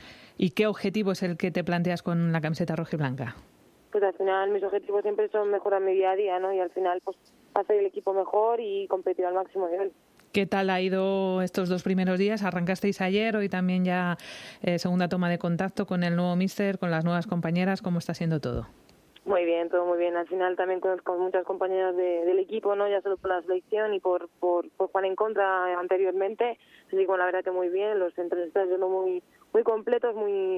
¿Y qué objetivo es el que te planteas con la camiseta rojiblanca? Pues al final mis objetivos siempre son mejorar mi día a día, ¿no? Y al final pues hacer el equipo mejor y competir al máximo nivel. ¿Qué tal ha ido estos 2 primeros días? Arrancasteis ayer, hoy también ya segunda toma de contacto con el nuevo míster, con las nuevas compañeras. ¿Cómo está siendo todo? Muy bien, todo muy bien. Al final también con muchas compañeras del equipo, no ya solo por la selección y por jugar en contra anteriormente. Así que bueno, la verdad que muy bien. Los entrenamientos son muy completos,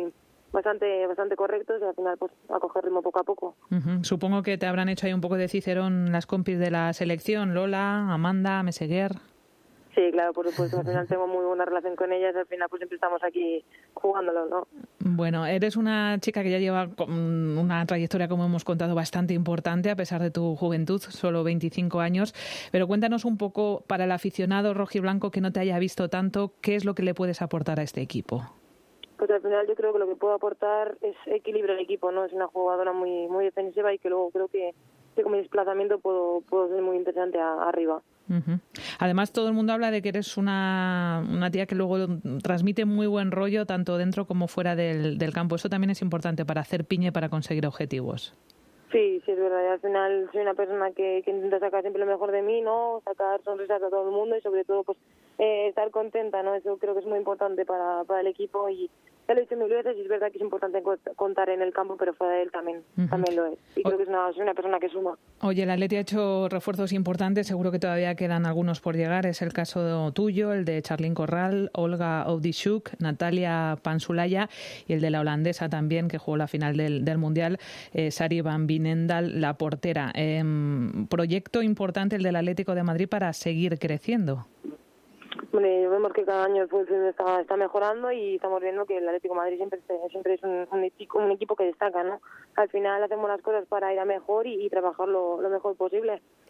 bastante correctos, y al final pues a coger ritmo poco a poco. Supongo que te habrán hecho ahí un poco de cicerón las compis de la selección, Lola, Amanda, Meseguer. Sí, claro, por supuesto. Al final tengo muy buena relación con ellas. Al final pues siempre estamos aquí jugándolo, ¿no? Bueno, eres una chica que ya lleva una trayectoria, como hemos contado, bastante importante a pesar de tu juventud, solo 25 años. Pero cuéntanos un poco, para el aficionado rojiblanco que no te haya visto tanto, ¿qué es lo que le puedes aportar a este equipo? Pues al final yo creo que lo que puedo aportar es equilibrio al equipo, ¿no? Es una jugadora muy defensiva y que luego creo que con mi desplazamiento puedo ser muy interesante arriba. Además, todo el mundo habla de que eres una tía que luego transmite muy buen rollo tanto dentro como fuera del campo. Eso también es importante para hacer piña y para conseguir objetivos. Sí, es verdad. Y al final soy una persona que intenta sacar siempre lo mejor de mí, ¿no? Sacar sonrisas a todo el mundo y sobre todo pues estar contenta, ¿no? Eso creo que es muy importante para el equipo, y ya lo he dicho mil veces, y es verdad que es importante contar en el campo, pero fuera de él también lo es. Y creo que soy una persona que suma. Oye, el Atleti ha hecho refuerzos importantes, seguro que todavía quedan algunos por llegar. Es el caso tuyo, el de Charlyn Corral, Olga Ovdichuk, Natalia Pansulaya, y el de la holandesa también, que jugó la final del Mundial, Sari Van Binendal, la portera. Proyecto importante el del Atlético de Madrid para seguir creciendo. Bueno, vemos que cada año el fútbol está mejorando, y estamos viendo que el Atlético de Madrid siempre es un equipo que destaca, ¿no? Al final hacemos las cosas para ir a mejor y trabajar lo mejor posible.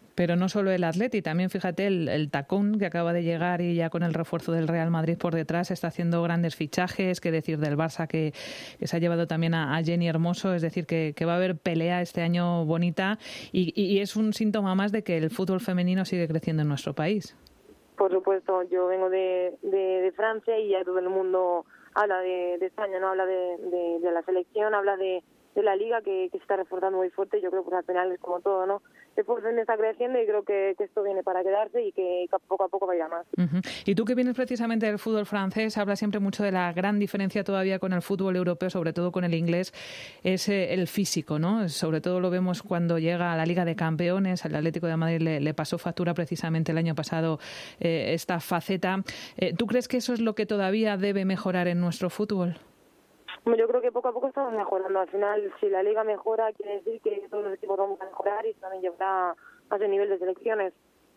Pero no solo el Atleti, también fíjate el Tacón, que acaba de llegar y ya con el refuerzo del Real Madrid por detrás está haciendo grandes fichajes, qué decir del Barça que se ha llevado también a Jenny Hermoso, es decir, que va a haber pelea este año bonita y es un síntoma más de que el fútbol femenino sigue creciendo en nuestro país. Por supuesto, yo vengo de Francia y ya todo el mundo habla de España, no habla de la selección, habla de la liga que se está reforzando muy fuerte. Yo creo que al final es como todo, ¿no? El fútbol está creciendo y creo que esto viene para quedarse y que poco a poco va a ir a más. Uh-huh. Y tú que vienes precisamente del fútbol francés, hablas siempre mucho de la gran diferencia todavía con el fútbol europeo, sobre todo con el inglés, es el físico, ¿no? Sobre todo lo vemos cuando llega a la Liga de Campeones, al Atlético de Madrid le pasó factura precisamente el año pasado esta faceta. ¿Tú crees que eso es lo que todavía debe mejorar en nuestro fútbol? Yo creo que poco a poco estamos mejorando. Al final, si la liga mejora, quiere decir que todos los equipos vamos a mejorar y también llevará a ese nivel de selecciones.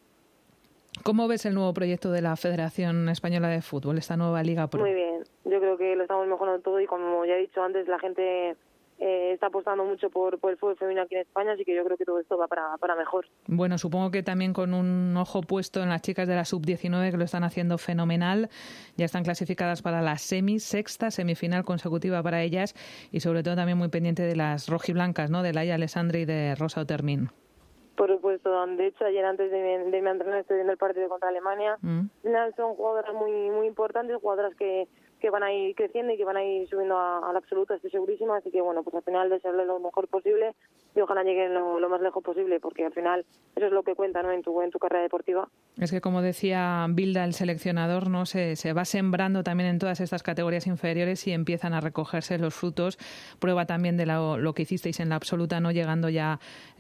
¿Cómo ves el nuevo proyecto de la Federación Española de Fútbol, esta nueva Liga Pro? Muy bien. Yo creo que lo estamos mejorando todo y como ya he dicho antes, la gente está apostando mucho por el fútbol femenino aquí en España, así que yo creo que todo esto va para mejor. Bueno, supongo que también con un ojo puesto en las chicas de la Sub-19 que lo están haciendo fenomenal. Ya están clasificadas para la sexta semifinal consecutiva para ellas y sobre todo también muy pendiente de las rojiblancas, ¿no? De Laia Alessandri y de Rosa Otermin. Por supuesto, de hecho ayer antes de mi entreno estoy viendo el partido contra Alemania. Al final son jugadoras muy muy importantes, jugadoras que van a ir creciendo y que van a ir subiendo a la absoluta, estoy segurísima, así que bueno, pues al final desearle lo mejor posible y ojalá lleguen lo más lejos posible, porque al final eso es lo que cuenta, ¿no? en tu carrera deportiva. Es que como decía Bilda, el seleccionador, ¿no? Se va sembrando también en todas estas categorías inferiores y empiezan a recogerse los frutos. Prueba también de lo que hicisteis en la absoluta, ¿no? Llegando ya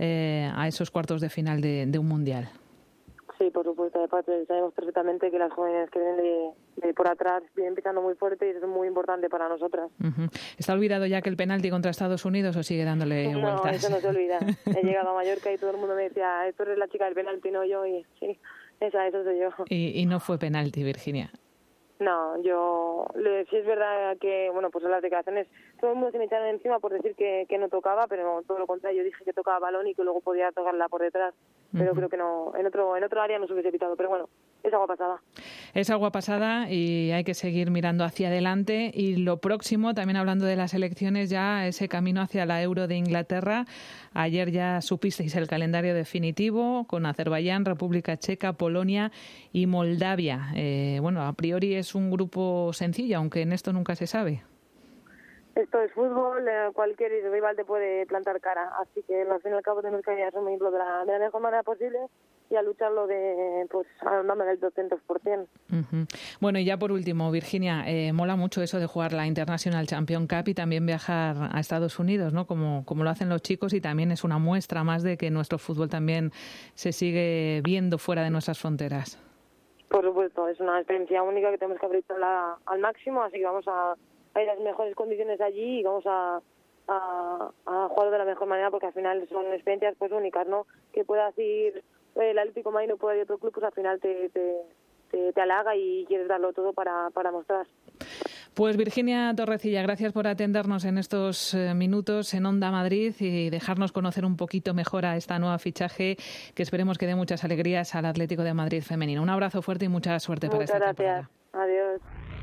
a esos cuartos de final de un mundial. Sí, por supuesto, aparte sabemos perfectamente que las jóvenes que vienen de por atrás vienen pisando muy fuerte y eso es muy importante para nosotras. Uh-huh. ¿Está olvidado ya que el penalti contra Estados Unidos o sigue dándole vueltas? No, eso no se olvida. He llegado a Mallorca y todo el mundo me decía, tú eres la chica del penalti, no yo, y sí, eso soy yo. Y no fue penalti, Virginia. No, sí es verdad que, bueno, pues en las declaraciones todo el mundo se me echaron encima por decir que no tocaba, pero todo lo contrario, yo dije que tocaba balón y que luego podía tocarla por detrás, pero creo que no, en otro área no se hubiese pitado, pero bueno, es agua pasada. Es agua pasada y hay que seguir mirando hacia adelante y lo próximo, también hablando de las elecciones, ya ese camino hacia la Euro de Inglaterra. Ayer ya supisteis el calendario definitivo con Azerbaiyán, República Checa, Polonia y Moldavia. Bueno, a priori es un grupo sencillo, aunque en esto nunca se sabe. Esto es fútbol, cualquier rival te puede plantar cara, así que al fin y al cabo tenemos que asumirlo de la mejor manera posible y a lucharlo andando del 200%. Uh-huh. Bueno, y ya por último, Virginia, mola mucho eso de jugar la International Champions Cup y también viajar a Estados Unidos, ¿no? Como lo hacen los chicos y también es una muestra más de que nuestro fútbol también se sigue viendo fuera de nuestras fronteras. Por supuesto, es una experiencia única que tenemos que aprovecharla al máximo, así que vamos a ir a las mejores condiciones allí y vamos a jugar de la mejor manera porque al final son experiencias pues únicas, ¿no? Que puedas ir el Atlético de Madrid no puede ir a otro club, pues al final te halaga y quieres darlo todo para mostrar. Pues Virginia Torrecilla, gracias por atendernos en estos minutos en Onda Madrid y dejarnos conocer un poquito mejor a esta nueva fichaje que esperemos que dé muchas alegrías al Atlético de Madrid femenino. Un abrazo fuerte y mucha suerte para esta temporada. Muchas gracias. Adiós.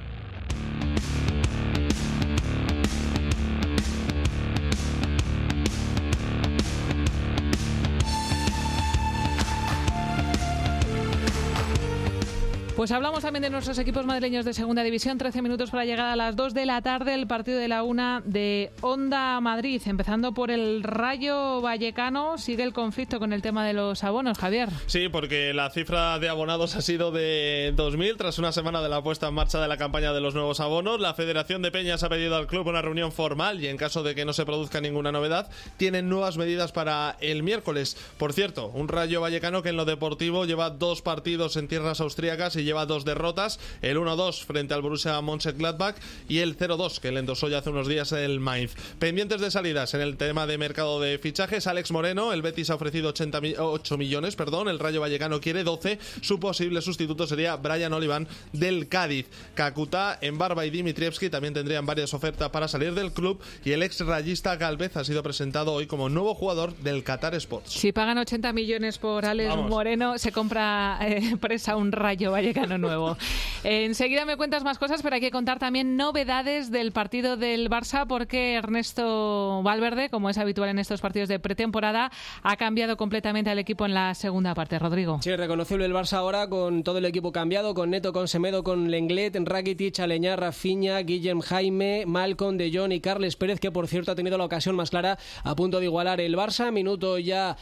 Pues hablamos también de nuestros equipos madrileños de Segunda División. 13 minutos para llegar a las 2 de la tarde, el partido de la 1 de Onda Madrid. Empezando por el Rayo Vallecano, sigue el conflicto con el tema de los abonos, Javier. Sí, porque la cifra de abonados ha sido de 2.000 tras una semana de la puesta en marcha de la campaña de los nuevos abonos. La Federación de Peñas ha pedido al club una reunión formal y en caso de que no se produzca ninguna novedad, tienen nuevas medidas para el miércoles. Por cierto, un Rayo Vallecano que en lo deportivo lleva 2 partidos en tierras austríacas y lleva 2 derrotas, el 1-2 frente al Borussia Mönchengladbach y el 0-2 que le endosó ya hace unos días el Mainz. Pendientes de salidas en el tema de mercado de fichajes, Alex Moreno, el Betis ha ofrecido 8 millones, el Rayo Vallecano quiere 12, su posible sustituto sería Brian Oliván del Cádiz. Kakuta, Embarba y Dimitrievski también tendrían varias ofertas para salir del club y el ex rayista Galvez ha sido presentado hoy como nuevo jugador del Qatar Sports. Si pagan 80 millones por Alex Moreno, se compra presa un Rayo Vallecano nuevo. Enseguida me cuentas más cosas, pero hay que contar también novedades del partido del Barça, porque Ernesto Valverde, como es habitual en estos partidos de pretemporada, ha cambiado completamente al equipo en la segunda parte. Rodrigo. Sí, reconocible el Barça ahora con todo el equipo cambiado, con Neto, con Semedo, con Lenglet, Rakitic, Aleñá, Rafinha, Guillem, Jaime, Malcom, De Jong y Carles Pérez, que por cierto ha tenido la ocasión más clara a punto de igualar el Barça. Minuto ya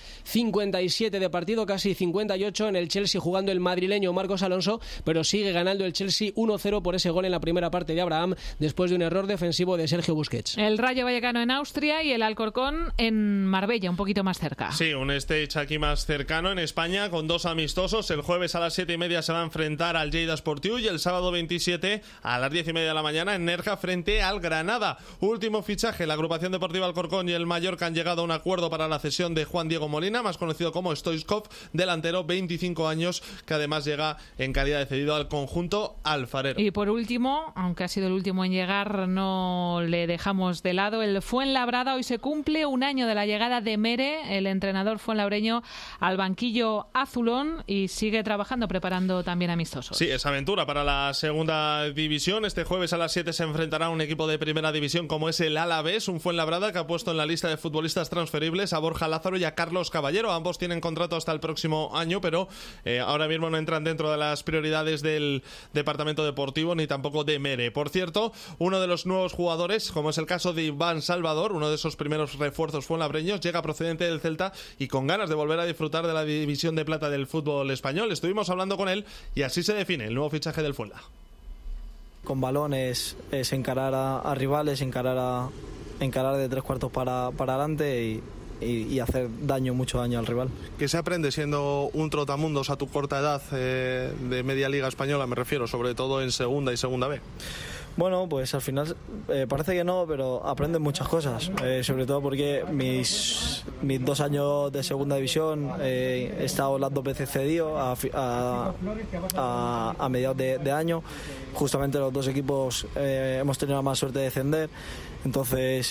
57 de partido, casi 58 en el Chelsea, jugando el madrileño Marcos Alonso, pero sigue ganando el Chelsea 1-0 por ese gol en la primera parte de Abraham, después de un error defensivo de Sergio Busquets. El Rayo Vallecano en Austria y el Alcorcón en Marbella, un poquito más cerca. Sí, un stage aquí más cercano en España, con 2 amistosos. El jueves a las 7:30 se va a enfrentar al Lleida Esportiu y el sábado 27 a las 10:30 de la mañana en Nerja frente al Granada. Último fichaje, la agrupación deportiva Alcorcón y el Mallorca han llegado a un acuerdo para la cesión de Juan Diego Molina, más conocido como Stoichkov, delantero, 25 años, que además llega en calidad de cedido al conjunto alfarero. Y por último, aunque ha sido el último en llegar, no le dejamos de lado, el Fuenlabrada. Hoy se cumple un año de la llegada de Mere, el entrenador fuenlabreño, al banquillo azulón, y sigue trabajando, preparando también amistosos. Sí, es aventura para la segunda división. Este jueves a las 7 se enfrentará un equipo de primera división como es el Alavés, un Fuenlabrada que ha puesto en la lista de futbolistas transferibles a Borja Lázaro y a Carlos Caballero. Ambos tienen contrato hasta el próximo año, pero ahora mismo no entran dentro de las prioridades del departamento deportivo ni tampoco de Mere. Por cierto, uno de los nuevos jugadores, como es el caso de Iván Salvador, uno de esos primeros refuerzos fuenlabreños, llega procedente del Celta y con ganas de volver a disfrutar de la división de plata del fútbol español. Estuvimos hablando con él y así se define el nuevo fichaje del Fuenla. Con balones es encarar a rivales, encarar de 3/4 para adelante y hacer mucho daño al rival. ¿Qué se aprende siendo un trotamundos a tu corta edad de media liga española, me refiero, sobre todo en segunda y segunda B? Bueno, pues al final parece que no, pero aprendes muchas cosas, sobre todo porque mis 2 años de segunda división he estado las 2 veces cedido a mediados de año. Justamente los 2 equipos hemos tenido la mala suerte de descender, entonces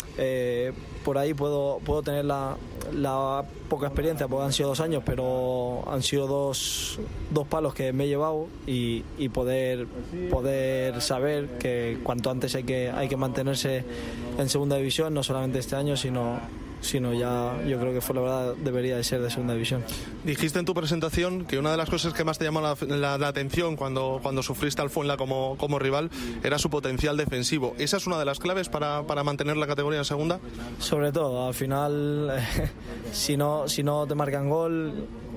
por ahí puedo tener la poca experiencia, porque han sido 2 años, pero han sido dos palos que me he llevado y poder saber que cuanto antes hay que mantenerse en segunda división, no solamente este año, sino ya yo creo que Fuenlabrada debería de ser de segunda división. Dijiste en tu presentación que una de las cosas que más te llamó la atención cuando sufriste al Fuenla como rival era su potencial defensivo. ¿Esa es una de las claves para mantener la categoría en segunda? Sobre todo, al final, si no te marcan gol,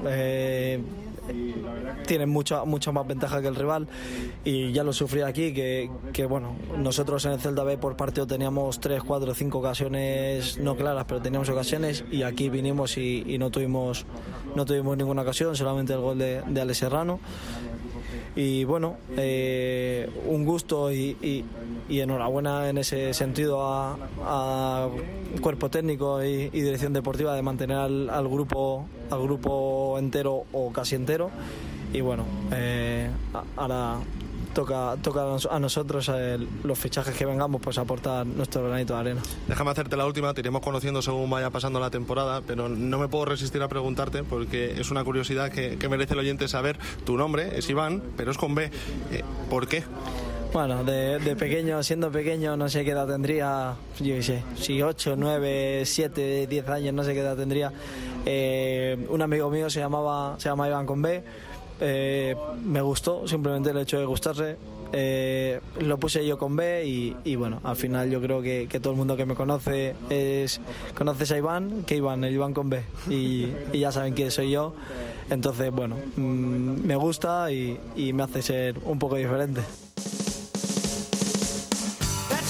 tienen mucha más ventaja que el rival, y ya lo sufrí aquí, que bueno, nosotros en el Celta B por partido teníamos 3, 4, 5 ocasiones no claras, pero teníamos ocasiones, y aquí vinimos y no tuvimos ninguna ocasión, solamente el gol de Alex Serrano. Y bueno, un gusto y enhorabuena en ese sentido a cuerpo técnico y dirección deportiva de mantener al grupo entero o casi entero. Y bueno, ahora toca a nosotros los fichajes que vengamos, pues aportar nuestro granito de arena. Déjame hacerte la última, te iremos conociendo según vaya pasando la temporada, pero no me puedo resistir a preguntarte, porque es una curiosidad que merece el oyente saber. Tu nombre es Iván, pero es con B. ¿Por qué? Bueno, de pequeño, siendo pequeño, no sé qué edad tendría, yo qué sé, si 8, 9, 7, 10 años, no sé qué edad tendría. Un amigo mío se llama Iván con B. Me gustó, simplemente el hecho de gustarse, lo puse yo con B y bueno, al final yo creo que todo el mundo que me conoces a Iván, que el Iván con B, y ya saben quién soy yo. Entonces bueno, me gusta y me hace ser un poco diferente.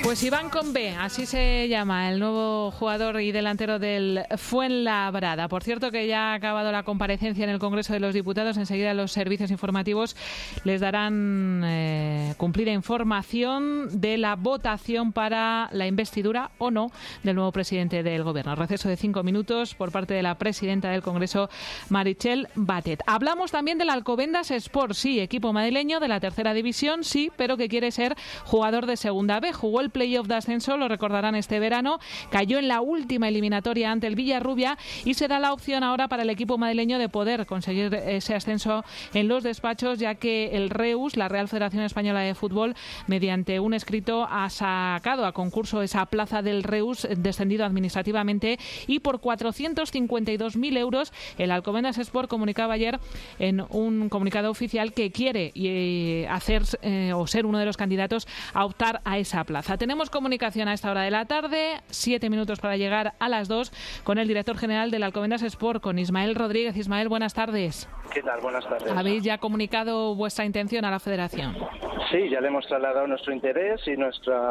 Pues Iván Convé, así se llama el nuevo jugador y delantero del Fuenlabrada. Por cierto, que ya ha acabado la comparecencia en el Congreso de los Diputados. Enseguida los servicios informativos les darán cumplida información de la votación para la investidura o no del nuevo presidente del Gobierno. Receso de 5 minutos por parte de la presidenta del Congreso, Meritxell Batet. Hablamos también del Alcobendas Sport, sí, equipo madrileño de la tercera división, sí, pero que quiere ser jugador de segunda B. Jugó el playoff de ascenso, lo recordarán, este verano, cayó en la última eliminatoria ante el Villarrubia y se da la opción ahora para el equipo madrileño de poder conseguir ese ascenso en los despachos, ya que el Reus, la Real Federación Española de Fútbol, mediante un escrito ha sacado a concurso esa plaza del Reus, descendido administrativamente, y por 452.000 euros el Alcobendas Sport comunicaba ayer en un comunicado oficial que quiere hacer o ser uno de los candidatos a optar a esa plaza. Tenemos comunicación a esta hora de la tarde, 7 minutos para llegar a las 2, con el director general del Alcobendas Sport, con Ismael Rodríguez. Ismael, buenas tardes. ¿Qué tal? Buenas tardes. ¿Habéis ya comunicado vuestra intención a la Federación? Sí, ya le hemos trasladado nuestro interés y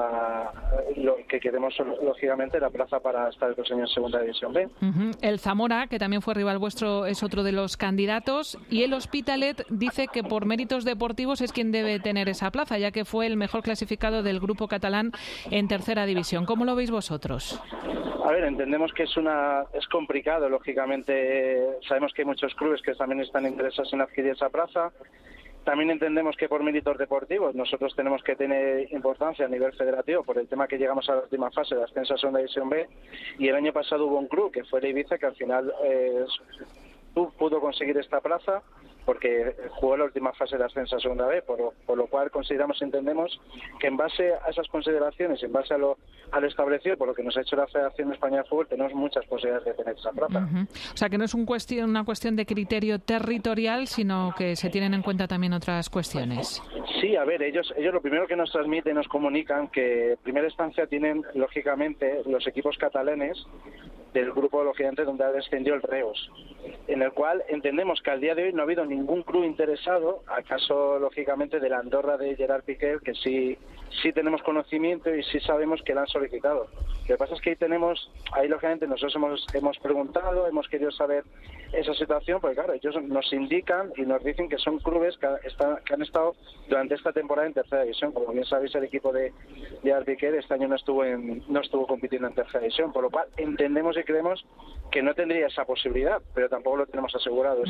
lo que queremos, lógicamente, la plaza para estar el próximo en Segunda División B. El Zamora, que también fue rival vuestro, es otro de los candidatos, y el Hospitalet dice que por méritos deportivos es quien debe tener esa plaza, ya que fue el mejor clasificado del grupo catalán en tercera división. ¿Cómo lo veis vosotros? A ver, entendemos que es complicado, lógicamente. Sabemos que hay muchos clubes que también están interesados en adquirir esa plaza. También entendemos que por méritos deportivos nosotros tenemos que tener importancia a nivel federativo por el tema que llegamos a la última fase de ascenso a Segunda División B, y el año pasado hubo un club que fue el Ibiza que al final pudo conseguir esta plaza porque jugó la última fase de ascenso a Segunda B, por lo cual entendemos que en base a esas consideraciones, en base a lo establecido, por lo que nos ha hecho la Federación Española de Fútbol, tenemos muchas posibilidades de tener esa plaza. O sea, que no es una cuestión de criterio territorial, sino que se tienen en cuenta también otras cuestiones. Sí, a ver, ellos lo primero que nos transmiten, nos comunican que en primera instancia tienen, lógicamente, los equipos catalanes del grupo, lógicamente, donde ha descendido el Reus, en el cual entendemos que al día de hoy no ha habido ningún club interesado, acaso, lógicamente, de la Andorra de Gerard Piqué, que sí tenemos conocimiento y sí sabemos que la han solicitado. Lo que pasa es que ahí lógicamente nosotros hemos preguntado, hemos querido saber esa situación, porque claro, ellos nos indican y nos dicen que son clubes que han estado durante esta temporada en tercera división. Como bien sabéis, el equipo de Gerard Piqué este año no estuvo compitiendo en tercera división, por lo cual entendemos y creemos que no tendría esa posibilidad, pero tampoco lo tenemos asegurado.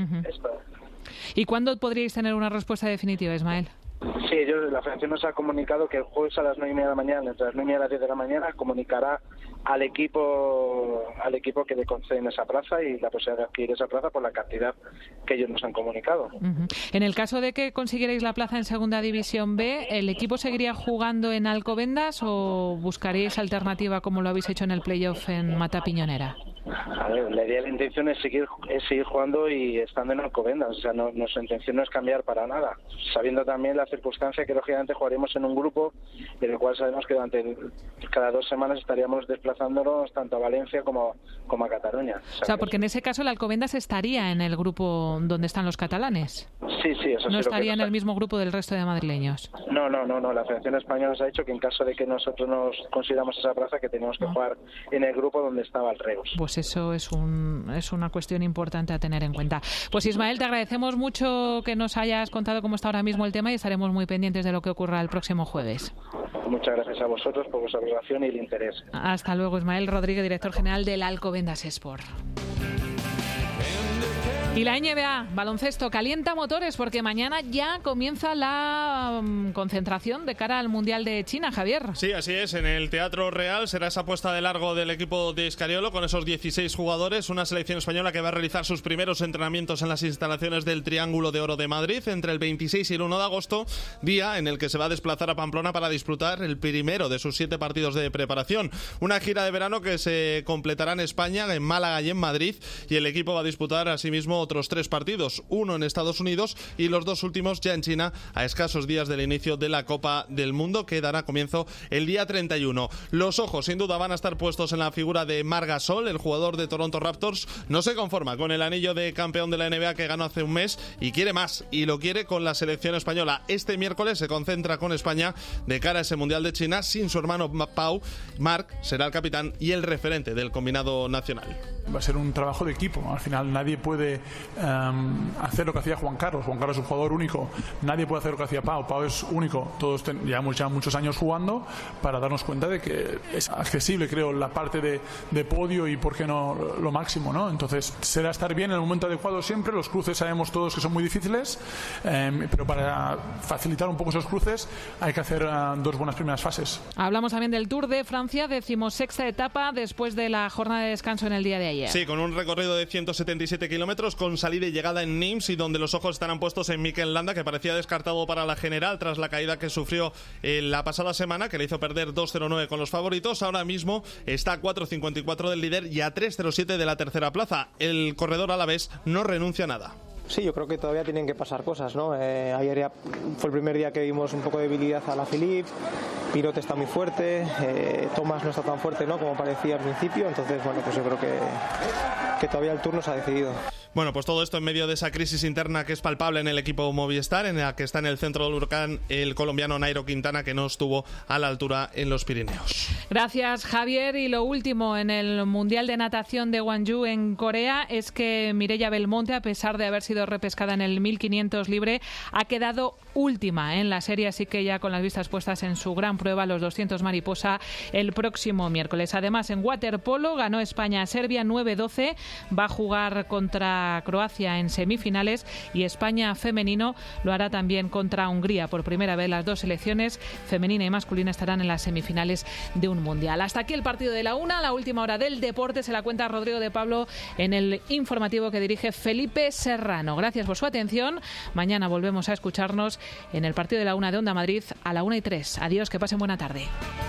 ¿Y cuándo podríais tener una respuesta definitiva, Ismael? Sí, la Federación nos ha comunicado que el jueves a las 9:30 de la mañana, entre las 9:30 y las 10 de la mañana, comunicará al equipo que le conceden esa plaza y la posibilidad de adquirir esa plaza por la cantidad que ellos nos han comunicado. En el caso de que consiguierais la plaza en Segunda División B, ¿el equipo seguiría jugando en Alcobendas o buscaríais alternativa como lo habéis hecho en el playoff en Mata Piñonera? A ver, la idea, la intención es seguir jugando y estando en Alcobendas. O sea, nuestra intención no es cambiar para nada, sabiendo también la circunstancia que lógicamente jugaremos en un grupo en el cual sabemos que durante cada 2 semanas estaríamos desplazándonos tanto a Valencia como a Cataluña. O sea, porque en ese caso el Alcobendas estaría en el grupo donde están los catalanes. Sí, eso no estaría en el mismo grupo del resto de madrileños. No. La Federación Española nos ha dicho que en caso de que nosotros nos consideramos esa plaza, que tenemos que jugar en el grupo donde estaba el Reus. Pues eso es una cuestión importante a tener en cuenta. Pues Ismael, te agradecemos mucho que nos hayas contado cómo está ahora mismo el tema y estaremos muy pendientes de lo que ocurra el próximo jueves. Muchas gracias a vosotros por vuestra obligación y el interés. Hasta luego, Ismael Rodríguez, director general del Alcobendas Sport. Y la NBA, baloncesto, calienta motores porque mañana ya comienza la concentración de cara al Mundial de China, Javier. Sí, así es. En el Teatro Real será esa puesta de largo del equipo de Scariolo con esos 16 jugadores. Una selección española que va a realizar sus primeros entrenamientos en las instalaciones del Triángulo de Oro de Madrid entre el 26 y el 1 de agosto, día en el que se va a desplazar a Pamplona para disputar el primero de sus 7 partidos de preparación. Una gira de verano que se completará en España, en Málaga y en Madrid, y el equipo va a disputar asimismo otros 3 partidos, uno en Estados Unidos y los 2 últimos ya en China, a escasos días del inicio de la Copa del Mundo, que dará comienzo el día 31. Los ojos sin duda van a estar puestos en la figura de Marc Gasol. El jugador de Toronto Raptors no se conforma con el anillo de campeón de la NBA que ganó hace un mes y quiere más, y lo quiere con la selección española. Este miércoles se concentra con España de cara a ese Mundial de China sin su hermano Pau. Marc será el capitán y el referente del combinado nacional. Va a ser un trabajo de equipo. Al final nadie puede hacer lo que hacía Juan Carlos. Juan Carlos es un jugador único. Nadie puede hacer lo que hacía Pau. Pau es único. Todos llevamos ya muchos años jugando para darnos cuenta de que es accesible, creo, la parte de podio y por qué no lo máximo, ¿no? Entonces será estar bien en el momento adecuado siempre. Los cruces sabemos todos que son muy difíciles, pero para facilitar un poco esos cruces hay que hacer 2 buenas primeras fases. Hablamos también del Tour de Francia, 16ª etapa después de la jornada de descanso en el día de ayer. Sí, con un recorrido de 177 kilómetros con salida y llegada en Nimes, y donde los ojos estarán puestos en Mikel Landa, que parecía descartado para la general tras la caída que sufrió la pasada semana, que le hizo perder 2.09 con los favoritos. Ahora mismo está a 4.54 del líder y a 3.07 de la tercera plaza. El corredor alavés no renuncia a nada. Sí, yo creo que todavía tienen que pasar cosas, ¿no? Ayer ya fue el primer día que vimos un poco de debilidad a la Philippe. Pirot está muy fuerte, Thomas no está tan fuerte, ¿no?, como parecía al principio. Entonces, bueno, pues yo creo que todavía el Tour no se ha decidido. Bueno, pues todo esto en medio de esa crisis interna que es palpable en el equipo Movistar, en la que está en el centro del huracán el colombiano Nairo Quintana, que no estuvo a la altura en los Pirineos. Gracias, Javier. Y lo último en el Mundial de Natación de Gwangju en Corea es que Mireia Belmonte, a pesar de haber sido repescada en el 1500 libre, ha quedado última en la serie, así que ya con las vistas puestas en su gran prueba, los 200 mariposa, el próximo miércoles. Además, en waterpolo ganó España a Serbia 9-12, va a jugar contra Croacia en semifinales, y España femenino lo hará también contra Hungría. Por primera vez las 2 selecciones, femenina y masculina, estarán en las semifinales de un mundial. Hasta aquí el partido de la una, la última hora del deporte se la cuenta Rodrigo de Pablo en el informativo que dirige Felipe Serrano. Gracias por su atención. Mañana volvemos a escucharnos en el partido de la una de Onda Madrid a la 1:03. Adiós, que pasen buena tarde.